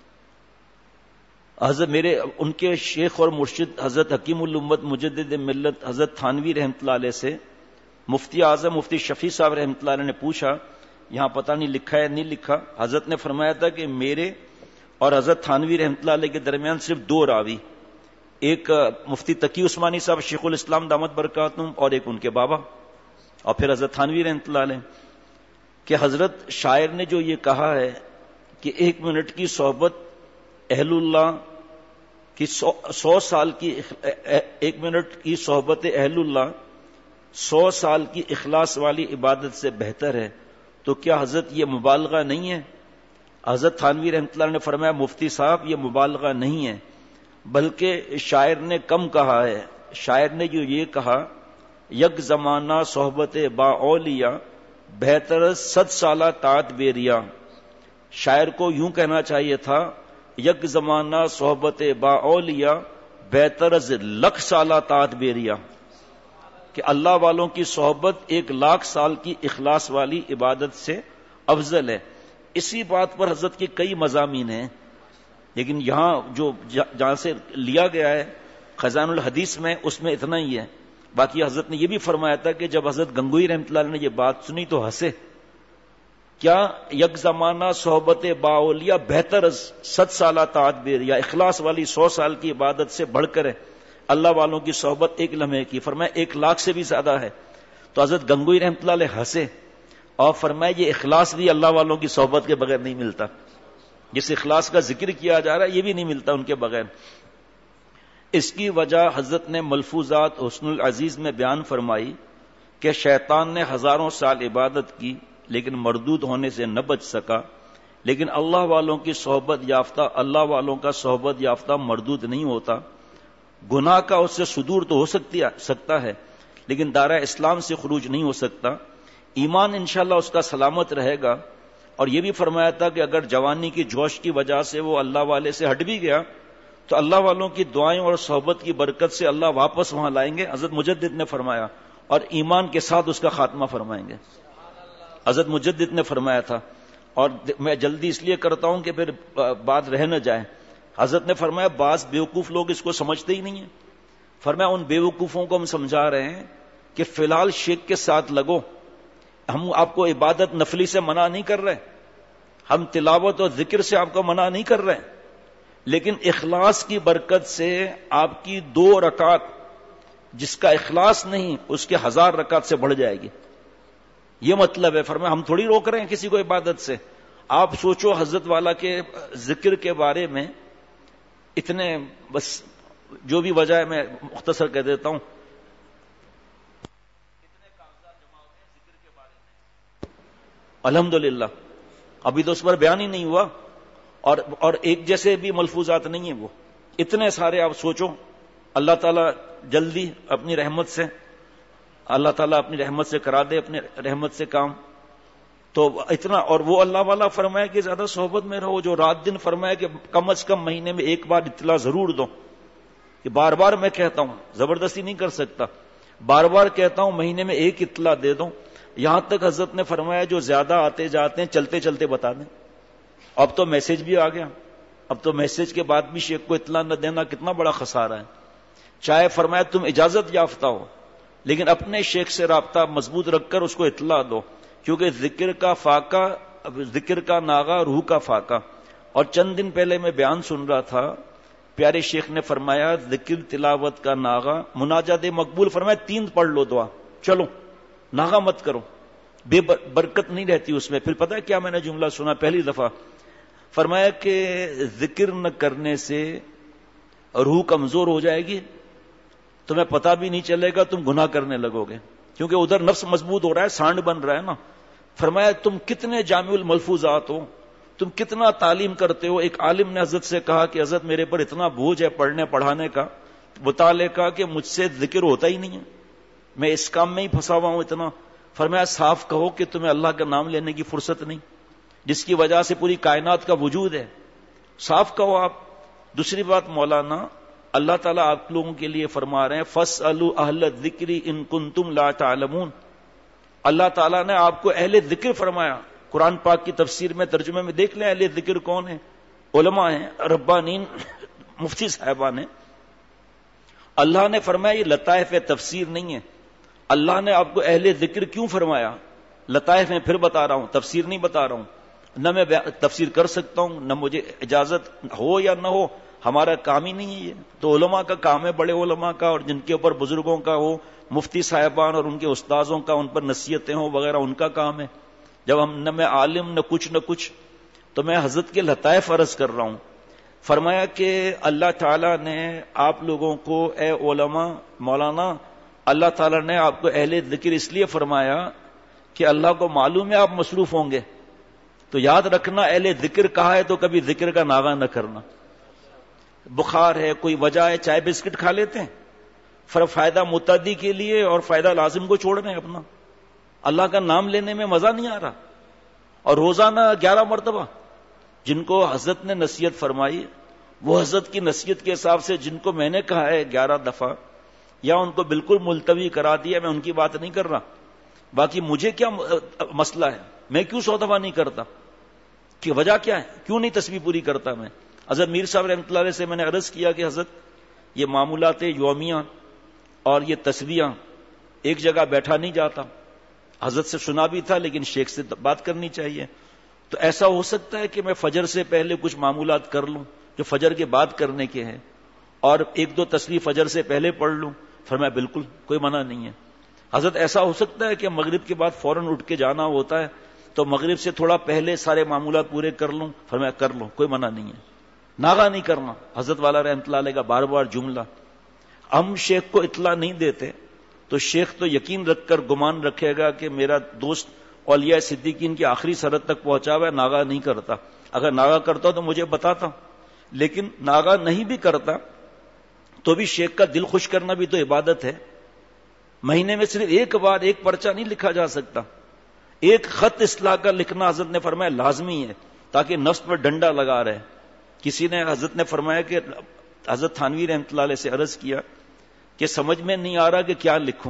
حضرت میرے ان کے شیخ اور مرشد حضرت حکیم الامت مجدد ملت حضرت تھانوی رحمۃ اللہ علیہ سے مفتی اعظم مفتی شفیع صاحب رحمۃ اللہ علیہ نے پوچھا، یہاں پتہ نہیں لکھا ہے نہیں لکھا. حضرت نے فرمایا تھا کہ میرے اور حضرت تھانوی رحمۃ اللہ علیہ کے درمیان صرف 2 راوی، ایک مفتی تقی عثمانی صاحب شیخ الاسلام دامت برکاتہم اور ایک ان کے بابا، اور پھر حضرت تھانوی رحمۃ اللہ علیہ. کہ حضرت شاعر نے جو یہ کہا ہے کہ 1 منٹ کی صحبت اہل اللہ کی 100 سال کی 1 منٹ کی صحبت اہل اللہ 100 سال کی اخلاص والی عبادت سے بہتر ہے، تو کیا حضرت یہ مبالغہ نہیں ہے؟ حضرت تھانوی رحمۃ اللہ نے فرمایا مفتی صاحب یہ مبالغہ نہیں ہے، بلکہ شاعر نے کم کہا ہے. شاعر نے جو یہ کہا یک زمانہ صحبت با اولیاء بہتر 100 سالہ طاعت بیریا. شاعر کو یوں کہنا چاہیے تھا یک زمانہ صحبت با اولیاء بہتر از 1,00,000 سالہ طاعت بیریا، کہ اللہ والوں کی صحبت 1,00,000 سال کی اخلاص والی عبادت سے افضل ہے. اسی بات پر حضرت کے کئی مضامین ہیں، لیکن یہاں جو جہاں سے لیا گیا ہے خزان الحدیث میں اس میں اتنا ہی ہے. باقی حضرت نے یہ بھی فرمایا تھا کہ جب حضرت گنگوئی رحمۃ اللہ علیہ نے یہ بات سنی تو ہنسے. کیا یک زمانہ صحبت باولیہ بہتر از 100 سالہ طاعت بیر، یا اخلاص والی 100 سال کی عبادت سے بڑھ کر ہے. اللہ والوں کی صحبت ایک لمحے کی، فرمایا 1,00,000 سے بھی زیادہ ہے۔ تو حضرت گنگوئی رحمۃ اللہ علیہ ہنسے اور فرمایا یہ اخلاص بھی اللہ والوں کی صحبت کے بغیر نہیں ملتا، جس اخلاص کا ذکر کیا جا رہا ہے یہ بھی نہیں ملتا ان کے بغیر۔ اس کی وجہ حضرت نے ملفوظات حسن العزیز میں بیان فرمائی کہ شیطان نے ہزاروں سال عبادت کی لیکن مردود ہونے سے نہ بچ سکا، لیکن اللہ والوں کی صحبت یافتہ، اللہ والوں کا صحبت یافتہ مردود نہیں ہوتا۔ گناہ کا اس سے صدور تو ہو سکتا ہے لیکن دائرہ اسلام سے خروج نہیں ہو سکتا۔ ایمان انشاءاللہ اس کا سلامت رہے گا۔ اور یہ بھی فرمایا تھا کہ اگر جوانی کی جوش کی وجہ سے وہ اللہ والے سے ہٹ بھی گیا تو اللہ والوں کی دعائیں اور صحبت کی برکت سے اللہ واپس وہاں لائیں گے، حضرت مجدد نے فرمایا، اور ایمان کے ساتھ اس کا خاتمہ فرمائیں گے۔ حضرت مجدد نے فرمایا تھا، اور میں جلدی اس لیے کرتا ہوں کہ پھر بات رہ نہ جائے۔ حضرت نے فرمایا بعض بیوقوف لوگ اس کو سمجھتے ہی نہیں ہیں۔ فرمایا ان بیوقوفوں کو ہم سمجھا رہے ہیں کہ فی الحال شیخ کے ساتھ لگو، ہم آپ کو عبادت نفلی سے منع نہیں کر رہے، ہم تلاوت اور ذکر سے آپ کو منع نہیں کر رہے، لیکن اخلاص کی برکت سے آپ کی 2 رکعت جس کا اخلاص نہیں اس کے 1000 رکعت سے بڑھ جائے گی، یہ مطلب ہے۔ فرمایا ہم تھوڑی روک رہے ہیں کسی کو عبادت سے۔ آپ سوچو حضرت والا کے ذکر کے بارے میں اتنے، بس جو بھی وجہ ہے میں مختصر کہہ دیتا ہوں، الحمدللہ ابھی تو اس پر بیان ہی نہیں ہوا، اور ایک جیسے بھی ملفوظات نہیں ہیں، وہ اتنے سارے۔ آپ سوچو اللہ تعالیٰ جلدی اپنی رحمت سے، اللہ تعالیٰ اپنی رحمت سے کرا دے اپنی رحمت سے کام، تو اتنا۔ اور وہ اللہ والا فرمایا کہ زیادہ صحبت میں رہو، جو رات دن فرمایا کہ کم از کم مہینے میں 1 بار اطلاع ضرور دو، کہ بار بار میں کہتا ہوں، زبردستی نہیں کر سکتا، بار بار کہتا ہوں مہینے میں 1 اطلاع دے دو۔ یہاں تک حضرت نے فرمایا جو زیادہ آتے جاتے ہیں چلتے چلتے بتا دیں۔ اب تو میسج بھی آ گیا، اب تو میسج کے بعد بھی شیخ کو اطلاع نہ دینا کتنا بڑا خسارہ ہے۔ چاہے فرمایا تم اجازت یافتہ ہو لیکن اپنے شیخ سے رابطہ مضبوط رکھ کر اس کو اطلاع دو، کیونکہ ذکر کا فاقہ، ذکر کا ناغہ روح کا فاقہ۔ اور چند دن پہلے میں بیان سن رہا تھا، پیارے شیخ نے فرمایا ذکر تلاوت کا ناغہ مناجات مقبول، فرمایا 3 پڑھ لو دعا، چلو ناغہ مت کرو، بے برکت نہیں رہتی اس میں۔ پھر پتہ ہے کیا میں نے جملہ سنا پہلی دفعہ؟ فرمایا کہ ذکر نہ کرنے سے روح کمزور ہو جائے گی، تمہیں پتہ بھی نہیں چلے گا، تم گناہ کرنے لگو گے، کیونکہ ادھر نفس مضبوط ہو رہا ہے، سانڈ بن رہا ہے نا۔ فرمایا تم کتنے جامع الملفوظات ہو، تم کتنا تعلیم کرتے ہو۔ ایک عالم نے حضرت سے کہا کہ حضرت میرے پر اتنا بوجھ ہے پڑھنے پڑھانے کا، مطالعے کا، کہ مجھ سے ذکر ہوتا ہی نہیں ہے، میں اس کام میں ہی پھنسا ہوا ہوں اتنا۔ فرمایا صاف کہو کہ تمہیں اللہ کا نام لینے کی فرصت نہیں، جس کی وجہ سے پوری کائنات کا وجود ہے، صاف کہو آپ۔ دوسری بات مولانا، اللہ تعالیٰ آپ لوگوں کے لیے فرما رہے ہیں فَاسْأَلُوا أَهْلَ الذِّكْرِ إِن كُنتُمْ لَا تَعْلَمُونَ۔ اللہ تعالیٰ نے آپ کو اہل ذکر فرمایا۔ قرآن پاک کی تفسیر میں ترجمے میں دیکھ لیں اہل ذکر کون ہیں، علماء ہیں، ربانین، مفتی صاحبان ہیں۔ اللہ نے فرمایا یہ لطائف تفسیر نہیں ہے، اللہ نے آپ کو اہل ذکر کیوں فرمایا؟ لطائف میں پھر بتا رہا ہوں، تفسیر نہیں بتا رہا ہوں۔ نہ میں تفسیر کر سکتا ہوں، نہ مجھے اجازت ہو یا نہ ہو، ہمارا کام ہی نہیں ہے یہ تو علماء کا کام ہے، بڑے علماء کا، اور جن کے اوپر بزرگوں کا ہو، مفتی صاحبان اور ان کے استاذوں کا، ان پر نصیحتیں ہوں وغیرہ، ان کا کام ہے۔ جب ہم نہ میں عالم نہ کچھ، تو میں حضرت کے لطائف عرض کر رہا ہوں۔ فرمایا کہ اللہ تعالیٰ نے آپ لوگوں کو، اے علماء مولانا، اللہ تعالیٰ نے آپ کو اہل ذکر اس لیے فرمایا کہ اللہ کو معلوم ہے آپ مصروف ہوں گے، تو یاد رکھنا اہل ذکر کہا ہے تو کبھی ذکر کا ناغہ نہ کرنا۔ بخار ہے، کوئی وجہ ہے، چائے بسکٹ کھا لیتے ہیں، فائدہ متعدی کے لیے اور فائدہ لازم کو چھوڑ رہے ہیں اپنا۔ اللہ کا نام لینے میں مزہ نہیں آ رہا، اور روزانہ 11 مرتبہ جن کو حضرت نے نصیحت فرمائی، وہ حضرت کی نصیحت کے حساب سے جن کو میں نے کہا ہے 11 دفعہ، یا ان کو بالکل ملتوی کرا دیا، میں ان کی بات نہیں کر رہا۔ باقی مجھے کیا مسئلہ ہے، میں کیوں 100 دفعہ نہیں کرتا، کہ وجہ کیا ہے، کیوں نہیں تسبیح پوری کرتا میں؟ حضرت میر صاحب رحمۃ اللہ علیہ سے میں نے عرض کیا کہ حضرت یہ معمولات یومیہ اور یہ تسبیحاں ایک جگہ بیٹھا نہیں جاتا، حضرت سے سنا بھی تھا لیکن شیخ سے بات کرنی چاہیے۔ تو ایسا ہو سکتا ہے کہ میں فجر سے پہلے کچھ معمولات کر لوں جو فجر کے بعد کرنے کے ہیں، اور ایک دو تسبیح فجر سے پہلے پڑھ لوں؟ فرمایا بالکل کوئی منع نہیں ہے. حضرت ایسا ہو سکتا ہے کہ مغرب کے بعد فوراً اٹھ کے جانا ہوتا ہے تو مغرب سے تھوڑا پہلے سارے معمولات پورے کر لوں؟ فرمایا کر لو، کوئی منع نہیں ہے. ناغا نہیں کرنا. حضرت والا رحمۃ اللہ علیہ کا بار بار جملہ. ہم شیخ کو اطلاع نہیں دیتے تو شیخ تو یقین رکھ کر گمان رکھے گا کہ میرا دوست اولیاء صدیقین کی آخری سرحد تک پہنچا ہوا ہے، ناغا نہیں کرتا. اگر ناغا کرتا تو مجھے بتاتا. لیکن ناغا نہیں بھی کرتا تو بھی شیخ کا دل خوش کرنا بھی تو عبادت ہے. مہینے میں صرف ایک بار ایک پرچہ نہیں لکھا جا سکتا. ایک خط اصلاح کا لکھنا حضرت نے فرمایا لازمی ہے تاکہ نفس پر ڈنڈا لگا رہے. کسی نے حضرت نے فرمایا کہ حضرت تھانوی رحمۃ اللہ علیہ سے عرض کیا کہ سمجھ میں نہیں آ رہا کہ کیا لکھوں.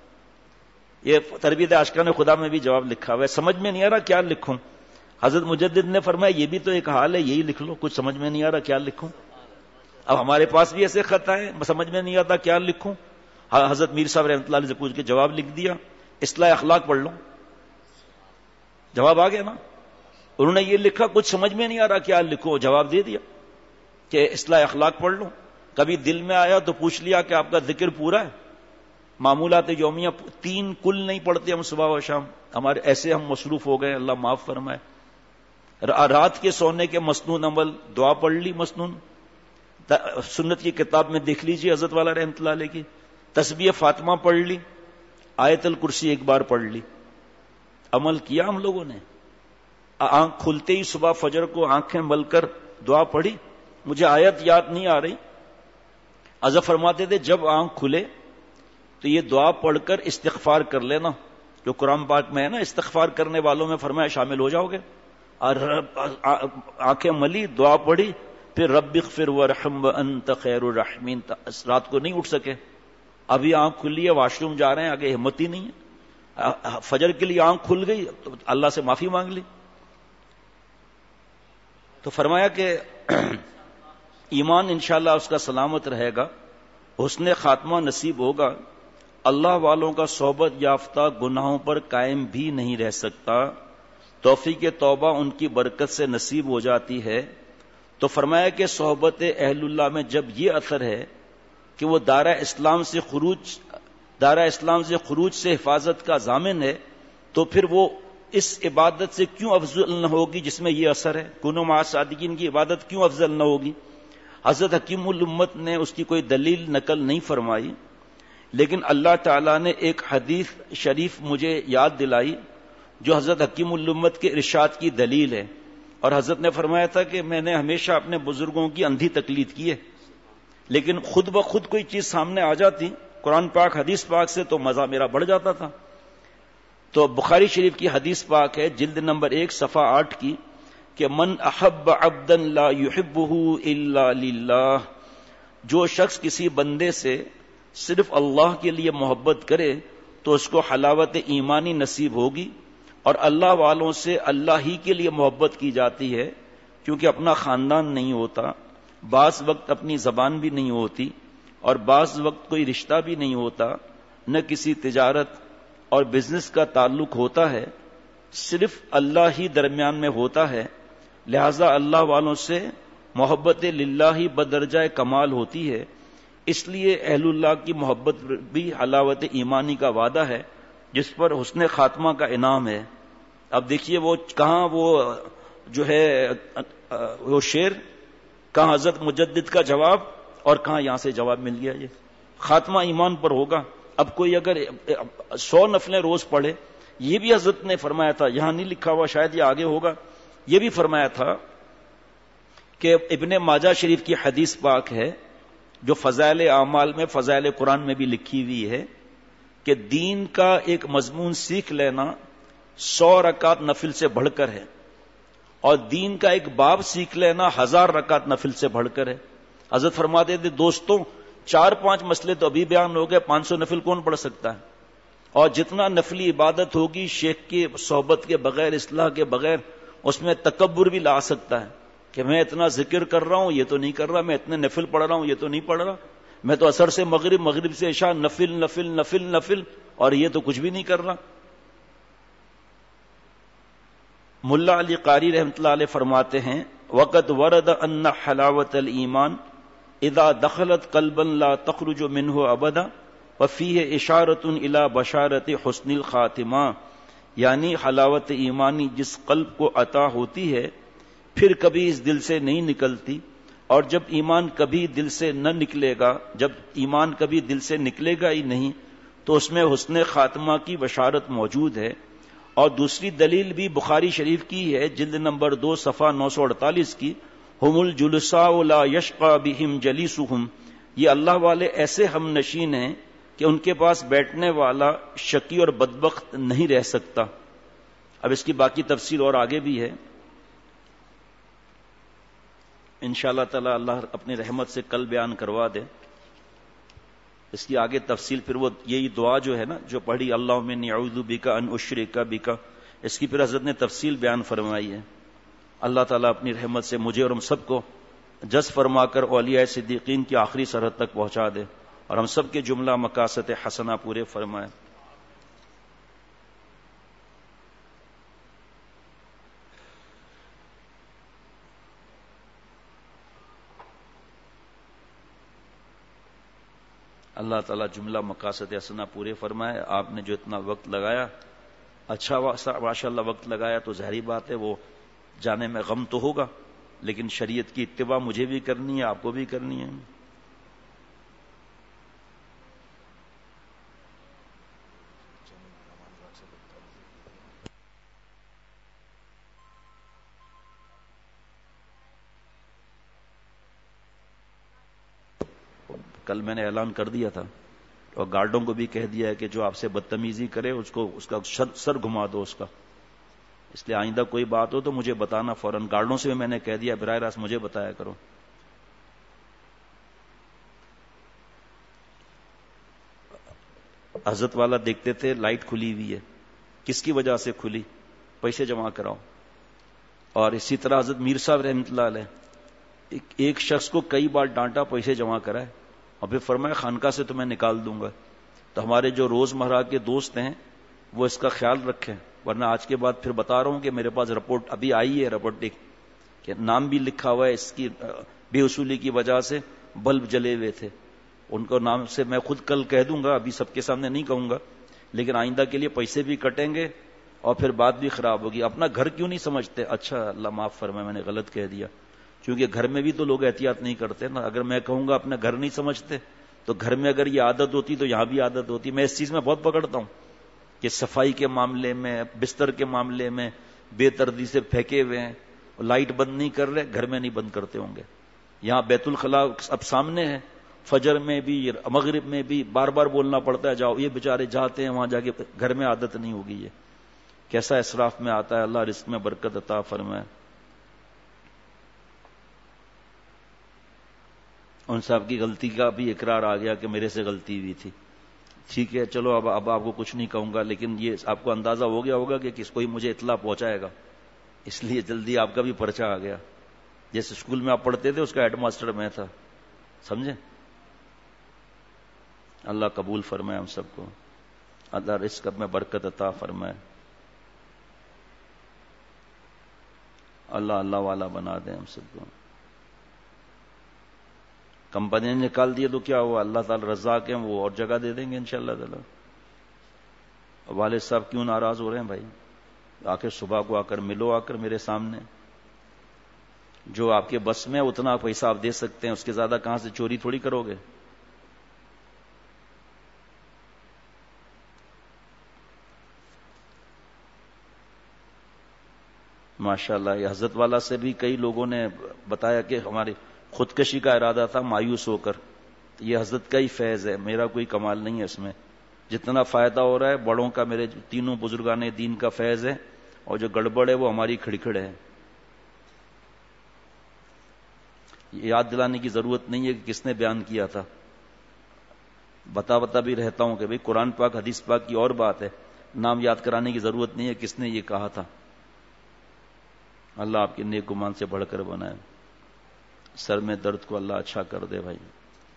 یہ تربیت عاشقان خدا میں بھی جواب لکھا ہوا ہے، سمجھ میں نہیں آ رہا کیا لکھوں. حضرت مجدد نے فرمایا یہ بھی تو ایک حال ہے، یہی لکھ لو، کچھ سمجھ میں نہیں آ رہا کیا لکھوں. اب ہمارے پاس بھی ایسے خط آئے سمجھ میں نہیں آتا کیا لکھوں. حضرت میر صاحب رحمۃ اللہ علیہ سے پوچھ کے جواب لکھ دیا، اصلاح اخلاق پڑھ لو. جواب آ گیا نا. انہوں نے یہ لکھا کچھ سمجھ میں نہیں آ رہا کیا لکھو، جواب دے دیا کہ اصلاح اخلاق پڑھ لو. کبھی دل میں آیا تو پوچھ لیا کہ آپ کا ذکر پورا ہے. معمولات یومیہ 3 کل نہیں پڑھتے ہم صبح و شام، ہمارے ایسے ہم مصروف ہو گئے، اللہ معاف فرمائے. رات کے سونے کے مسنون عمل، دعا پڑھ لی مسنون، سنت کی کتاب میں دیکھ لیجیے حضرت والا رحمۃ اللہ علیہ کی. تسبیح فاطمہ پڑھ لی، آیت الکرسی ایک بار پڑھ لی. عمل کیا ہم لوگوں نے. آنکھ کھلتے ہی صبح فجر کو آنکھیں مل کر دعا پڑھی. مجھے آیت یاد نہیں آ رہی. حضرت فرماتے تھے جب آنکھ کھلے تو یہ دعا پڑھ کر استغفار کر لینا، جو قرآن پاک میں ہے نا، استغفار کرنے والوں میں فرمایا شامل ہو جاؤ گے. اور آنکھیں ملی، دعا پڑھی، پھر رب اغفر وارحم وانت خیر الراحمین. رات کو نہیں اٹھ سکے، ابھی آنکھ کھلی ہے، واش روم جا رہے ہیں، آگے ہمت ہی نہیں ہے. فجر کے لیے آنکھ کھل گئی تو اللہ سے معافی مانگ لی. تو فرمایا کہ ایمان انشاءاللہ اس کا سلامت رہے گا، حسن خاتمہ نصیب ہوگا. اللہ والوں کا صحبت یافتہ گناہوں پر قائم بھی نہیں رہ سکتا. توفیق توبہ ان کی برکت سے نصیب ہو جاتی ہے. تو فرمایا کہ صحبت اہل اللہ میں جب یہ اثر ہے کہ وہ دائرہ اسلام سے خروج سے حفاظت کا ضامن ہے، تو پھر وہ اس عبادت سے کیوں افضل نہ ہوگی جس میں یہ اثر ہے. کونوا مع الصادقین کی عبادت کیوں افضل نہ ہوگی؟ حضرت حکیم الامت نے اس کی کوئی دلیل نقل نہیں فرمائی، لیکن اللہ تعالیٰ نے ایک حدیث شریف مجھے یاد دلائی جو حضرت حکیم الامت کے ارشاد کی دلیل ہے. اور حضرت نے فرمایا تھا کہ میں نے ہمیشہ اپنے بزرگوں کی اندھی تقلید کی ہے، لیکن خود بخود کوئی چیز سامنے آ جاتی قرآن پاک حدیث پاک سے تو مزہ میرا بڑھ جاتا تھا. تو بخاری شریف کی حدیث پاک ہے، جلد نمبر 1 صفحہ 8 کی، کہ من احب عبدا لا يحبه الا للہ. جو شخص کسی بندے سے صرف اللہ کے لیے محبت کرے تو اس کو حلاوت ایمانی نصیب ہوگی. اور اللہ والوں سے اللہ ہی کے لیے محبت کی جاتی ہے، کیونکہ اپنا خاندان نہیں ہوتا، بعض وقت اپنی زبان بھی نہیں ہوتی، اور بعض وقت کوئی رشتہ بھی نہیں ہوتا، نہ کسی تجارت اور بزنس کا تعلق ہوتا ہے، صرف اللہ ہی درمیان میں ہوتا ہے. لہذا اللہ والوں سے محبت للہ ہی بدرجہ کمال ہوتی ہے. اس لیے اہل اللہ کی محبت بھی حلاوت ایمانی کا وعدہ ہے جس پر حسن خاتمہ کا انعام ہے. اب دیکھیے وہ کہاں وہ جو ہے وہ شعر، کہاں حضرت مجدد کا جواب اور کہاں یہاں سے جواب مل گیا. یہ خاتمہ ایمان پر ہوگا. اب کوئی اگر 100 نفلیں روز پڑھے، یہ بھی حضرت نے فرمایا تھا، یہاں نہیں لکھا ہوا، شاید یہ آگے ہوگا. یہ بھی فرمایا تھا کہ ابن ماجہ شریف کی حدیث پاک ہے جو فضائل اعمال میں، فضائل قرآن میں بھی لکھی ہوئی ہے، کہ دین کا ایک مضمون سیکھ لینا 100 رکعت نفل سے بڑھ کر ہے، اور دین کا ایک باب سیکھ لینا 1000 رکعت نفل سے بڑھ کر ہے. حضرت فرماتے تھے دوستوں 4-5 مسئلے تو ابھی بیان ہو گئے، 500 نفل کون پڑھ سکتا ہے؟ اور جتنا نفلی عبادت ہوگی شیخ کی صحبت کے بغیر، اصلاح کے بغیر، اس میں تکبر بھی لا سکتا ہے کہ میں اتنا ذکر کر رہا ہوں یہ تو نہیں کر رہا، میں اتنے نفل پڑھ رہا ہوں یہ تو نہیں پڑھ رہا، میں تو عصر سے مغرب، مغرب سے عشاء نفل نفل نفل نفل، اور یہ تو کچھ بھی نہیں کر رہا. ملا علی قاری رحمۃ اللہ علیہ فرماتے ہیں وقد ورد ان حلاوت الایمان اذا دخلت قلبا لا تخرج منه ابدا وفیہ اشارۃ الی بشارۃ حسن الخاتمہ، یعنی حلاوت ایمانی جس قلب کو عطا ہوتی ہے پھر کبھی اس دل سے نہیں نکلتی، اور جب ایمان کبھی دل سے نہ نکلے گا، جب ایمان کبھی دل سے نکلے گا ہی نہیں تو اس میں حسن خاتمہ کی بشارت موجود ہے۔ اور دوسری دلیل بھی بخاری شریف کی ہے، جلد نمبر 2 صفحہ 948 کی، ہم الجلساء لا یشقى بهم جلیسهم، یہ اللہ والے ایسے ہم نشین ہیں کہ ان کے پاس بیٹھنے والا شقی اور بدبخت نہیں رہ سکتا۔ اب اس کی باقی تفصیل اور آگے بھی ہے، انشاءاللہ تعالی اللہ اپنی رحمت سے کل بیان کروا دے اس کی آگے تفصیل۔ پھر وہ یہی دعا جو ہے نا جو پڑھی، اللہم انی اعوذ بک ان اشرک بک، اس کی پھر حضرت نے تفصیل بیان فرمائی ہے۔ اللہ تعالیٰ اپنی رحمت سے مجھے اور ہم سب کو جز فرما کر اولیاء صدیقین کی آخری سرحد تک پہنچا دے، اور ہم سب کے جملہ مقاصد حسنہ پورے فرمائے۔ اللہ تعالیٰ جملہ مقاصد حسنہ پورے فرمائے۔ آپ نے جو اتنا وقت لگایا، اچھا ماشاء اللہ وقت لگایا، تو ظاہری بات ہے وہ جانے میں غم تو ہوگا، لیکن شریعت کی اتباع مجھے بھی کرنی ہے، آپ کو بھی کرنی ہے۔ کل میں نے اعلان کر دیا تھا اور گارڈوں کو بھی کہہ دیا ہے کہ جو آپ سے بدتمیزی کرے اس کو اس کا سر گھما دو اس کا، اس لیے آئندہ کوئی بات ہو تو مجھے بتانا فوراً۔ گارڈوں سے بھی میں نے کہہ دیا براہ راست مجھے بتایا کرو۔ حضرت والا دیکھتے تھے لائٹ کھلی ہوئی ہے، کس کی وجہ سے کھلی؟ پیسے جمع کراؤ۔ اور اسی طرح حضرت میر صاحب رحمۃ اللہ علیہ ایک شخص کو کئی بار ڈانٹا پیسے جمع کرائے، اور پھر فرمایا خانقاہ سے تو میں نکال دوں گا۔ تو ہمارے جو روزمرہ کے دوست ہیں وہ اس کا خیال رکھیں، ورنہ آج کے بعد پھر بتا رہا ہوں کہ میرے پاس رپورٹ ابھی آئی ہے، رپورٹ کہ نام بھی لکھا ہوا ہے، اس کی بے اصولی کی وجہ سے بلب جلے ہوئے تھے۔ ان کو نام سے میں خود کل کہہ دوں گا، ابھی سب کے سامنے نہیں کہوں گا، لیکن آئندہ کے لیے پیسے بھی کٹیں گے اور پھر بات بھی خراب ہوگی۔ اپنا گھر کیوں نہیں سمجھتے؟ اچھا اللہ معاف فرمائے، میں نے غلط کہہ دیا، کیونکہ گھر میں بھی تو لوگ احتیاط نہیں کرتے نا۔ اگر میں کہوں گا اپنا گھر نہیں سمجھتے تو گھر میں اگر یہ عادت ہوتی تو یہاں بھی عادت ہوتی۔ میں اس چیز میں بہت پکڑتا ہوں کہ صفائی کے معاملے میں، بستر کے معاملے میں بے تردی سے پھینکے ہوئے ہیں، لائٹ بند نہیں کر رہے، گھر میں نہیں بند کرتے ہوں گے۔ یہاں بیت الخلاء اب سامنے ہے، فجر میں بھی مغرب میں بھی بار بار بولنا پڑتا ہے جاؤ، یہ بیچارے جاتے ہیں وہاں جا کے، گھر میں عادت نہیں ہوگی۔ یہ کیسا اسراف میں آتا ہے، اللہ رزق میں برکت عطا فرمائے۔ ان صاحب کی غلطی کا بھی اقرار آ گیا کہ میرے سے غلطی ہوئی تھی، ٹھیک ہے چلو اب آپ کو کچھ نہیں کہوں گا، لیکن یہ آپ کو اندازہ ہو گیا ہوگا کہ کس کوئی مجھے اطلاع پہنچائے گا، اس لیے جلدی آپ کا بھی پرچہ آ گیا۔ جس اسکول میں آپ پڑھتے تھے اس کا ہیڈ ماسٹر میں تھا، سمجھے؟ اللہ قبول فرمائے ہم سب کو، اللہ رزق میں برکت عطا فرمائے، اللہ اللہ والا بنا دے ہم سب کو۔ کمپنی نے نکال دیے تو کیا ہوا، اللہ تعالی رزاق ہیں، وہ اور جگہ دے دیں گے انشاءاللہ تعالی۔ والد صاحب کیوں ناراض ہو رہے ہیں بھائی؟ آ کے صبح کو آ کر ملو، آ کر میرے سامنے، جو آپ کے بس میں اتنا پیسہ آپ دے سکتے ہیں، اس کے زیادہ کہاں سے چوری تھوڑی کرو گے۔ ماشاءاللہ یہ حضرت والا سے بھی کئی لوگوں نے بتایا کہ ہماری خودکشی کا ارادہ تھا مایوس ہو کر، یہ حضرت کا ہی فیض ہے، میرا کوئی کمال نہیں ہے اس میں۔ جتنا فائدہ ہو رہا ہے بڑوں کا، میرے تینوں بزرگان دین کا فیض ہے، اور جو گڑبڑ ہے وہ ہماری کھڑکھڑ ہے۔ یاد دلانے کی ضرورت نہیں ہے کہ کس نے بیان کیا تھا، بتا بھی رہتا ہوں کہ بھئی قرآن پاک حدیث پاک کی اور بات ہے، نام یاد کرانے کی ضرورت نہیں ہے کس نے یہ کہا تھا۔ اللہ آپ کے نیک گمان سے بڑھ کر بنائے، سر میں درد کو اللہ اچھا کر دے بھائی۔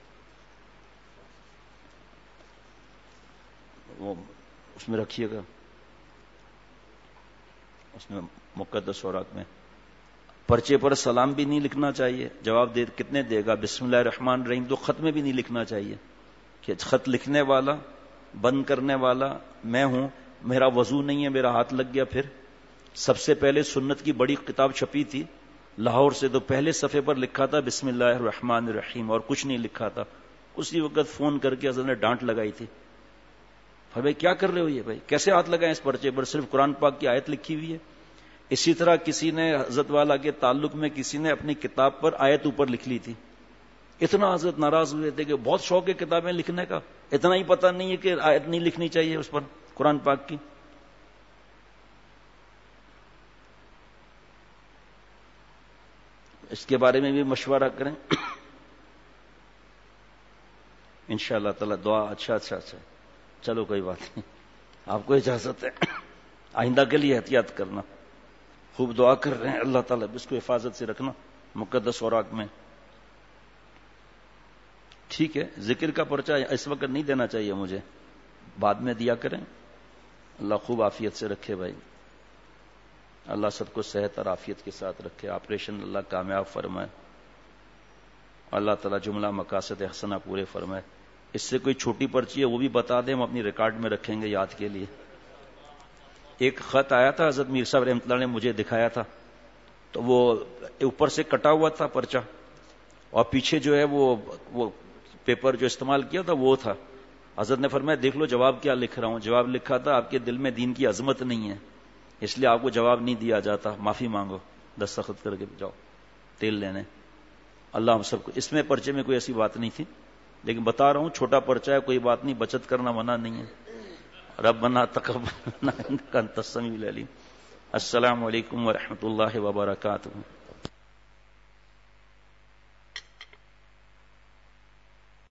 وہ اس میں رکھیے گا، اس میں مقدس اوراق میں پرچے پر سلام بھی نہیں لکھنا چاہیے، جواب دے کتنے دے گا، بسم اللہ الرحمن الرحیم تو خط میں بھی نہیں لکھنا چاہیے کہ خط لکھنے والا بند کرنے والا میں ہوں، میرا وضو نہیں ہے، میرا ہاتھ لگ گیا. پھر سب سے پہلے سنت کی بڑی کتاب چھپی تھی لاہور سے، تو پہلے صفحے پر لکھا تھا بسم اللہ الرحمن الرحیم اور کچھ نہیں لکھا تھا. اسی وقت فون کر کے حضرت نے ڈانٹ لگائی تھی، بھائی کیا کر رہے ہو، یہ بھائی کیسے ہاتھ لگائیں اس پرچے پر، صرف قرآن پاک کی آیت لکھی ہوئی ہے. اسی طرح کسی نے حضرت والا کے تعلق میں کسی نے اپنی کتاب پر آیت اوپر لکھ لی تھی، اتنا حضرت ناراض ہوئے تھے کہ بہت شوق ہے کتابیں لکھنے کا، اتنا ہی پتہ نہیں ہے کہ آیت نہیں لکھنی چاہیے اس پر قرآن پاک کی. اس کے بارے میں بھی مشورہ کریں انشاءاللہ تعالی. دعا اچھا. چلو کوئی بات نہیں، آپ کو اجازت ہے، آئندہ کے لیے احتیاط کرنا. خوب دعا کر رہے ہیں، اللہ تعالیٰ اس کو حفاظت سے رکھنا مقدس اوراق میں. ٹھیک ہے، ذکر کا پرچہ اس وقت نہیں دینا چاہیے مجھے، بعد میں دیا کریں. اللہ خوب عافیت سے رکھے بھائی، اللہ سب کو صحت اور عافیت کے ساتھ رکھے، آپریشن اللہ کامیاب فرمائے، اللہ تعالیٰ جملہ مقاصد حسنہ پورے فرمائے. اس سے کوئی چھوٹی پرچی ہے وہ بھی بتا دیں، ہم اپنی ریکارڈ میں رکھیں گے یاد کے لیے. ایک خط آیا تھا حضرت میر صاحب رحمۃ اللہ نے مجھے دکھایا تھا، تو وہ اوپر سے کٹا ہوا تھا پرچہ، اور پیچھے جو ہے وہ پیپر جو استعمال کیا تھا وہ تھا. حضرت نے فرمایا دیکھ لو جواب کیا لکھ رہا ہوں. جواب لکھا تھا آپ کے دل میں دین کی عظمت نہیں ہے، اس لیے آپ کو جواب نہیں دیا جاتا، معافی مانگو، دستخط کر کے جاؤ تیل لینے. اللہ ہم سب کو، اس میں پرچے میں کوئی ایسی بات نہیں تھی، لیکن بتا رہا ہوں چھوٹا پرچہ ہے، کوئی بات نہیں، بچت کرنا منع نہیں ہے. ربنا تقبل انک انت السمیع العلیم. السلام علیکم ورحمۃ اللہ وبرکاتہ.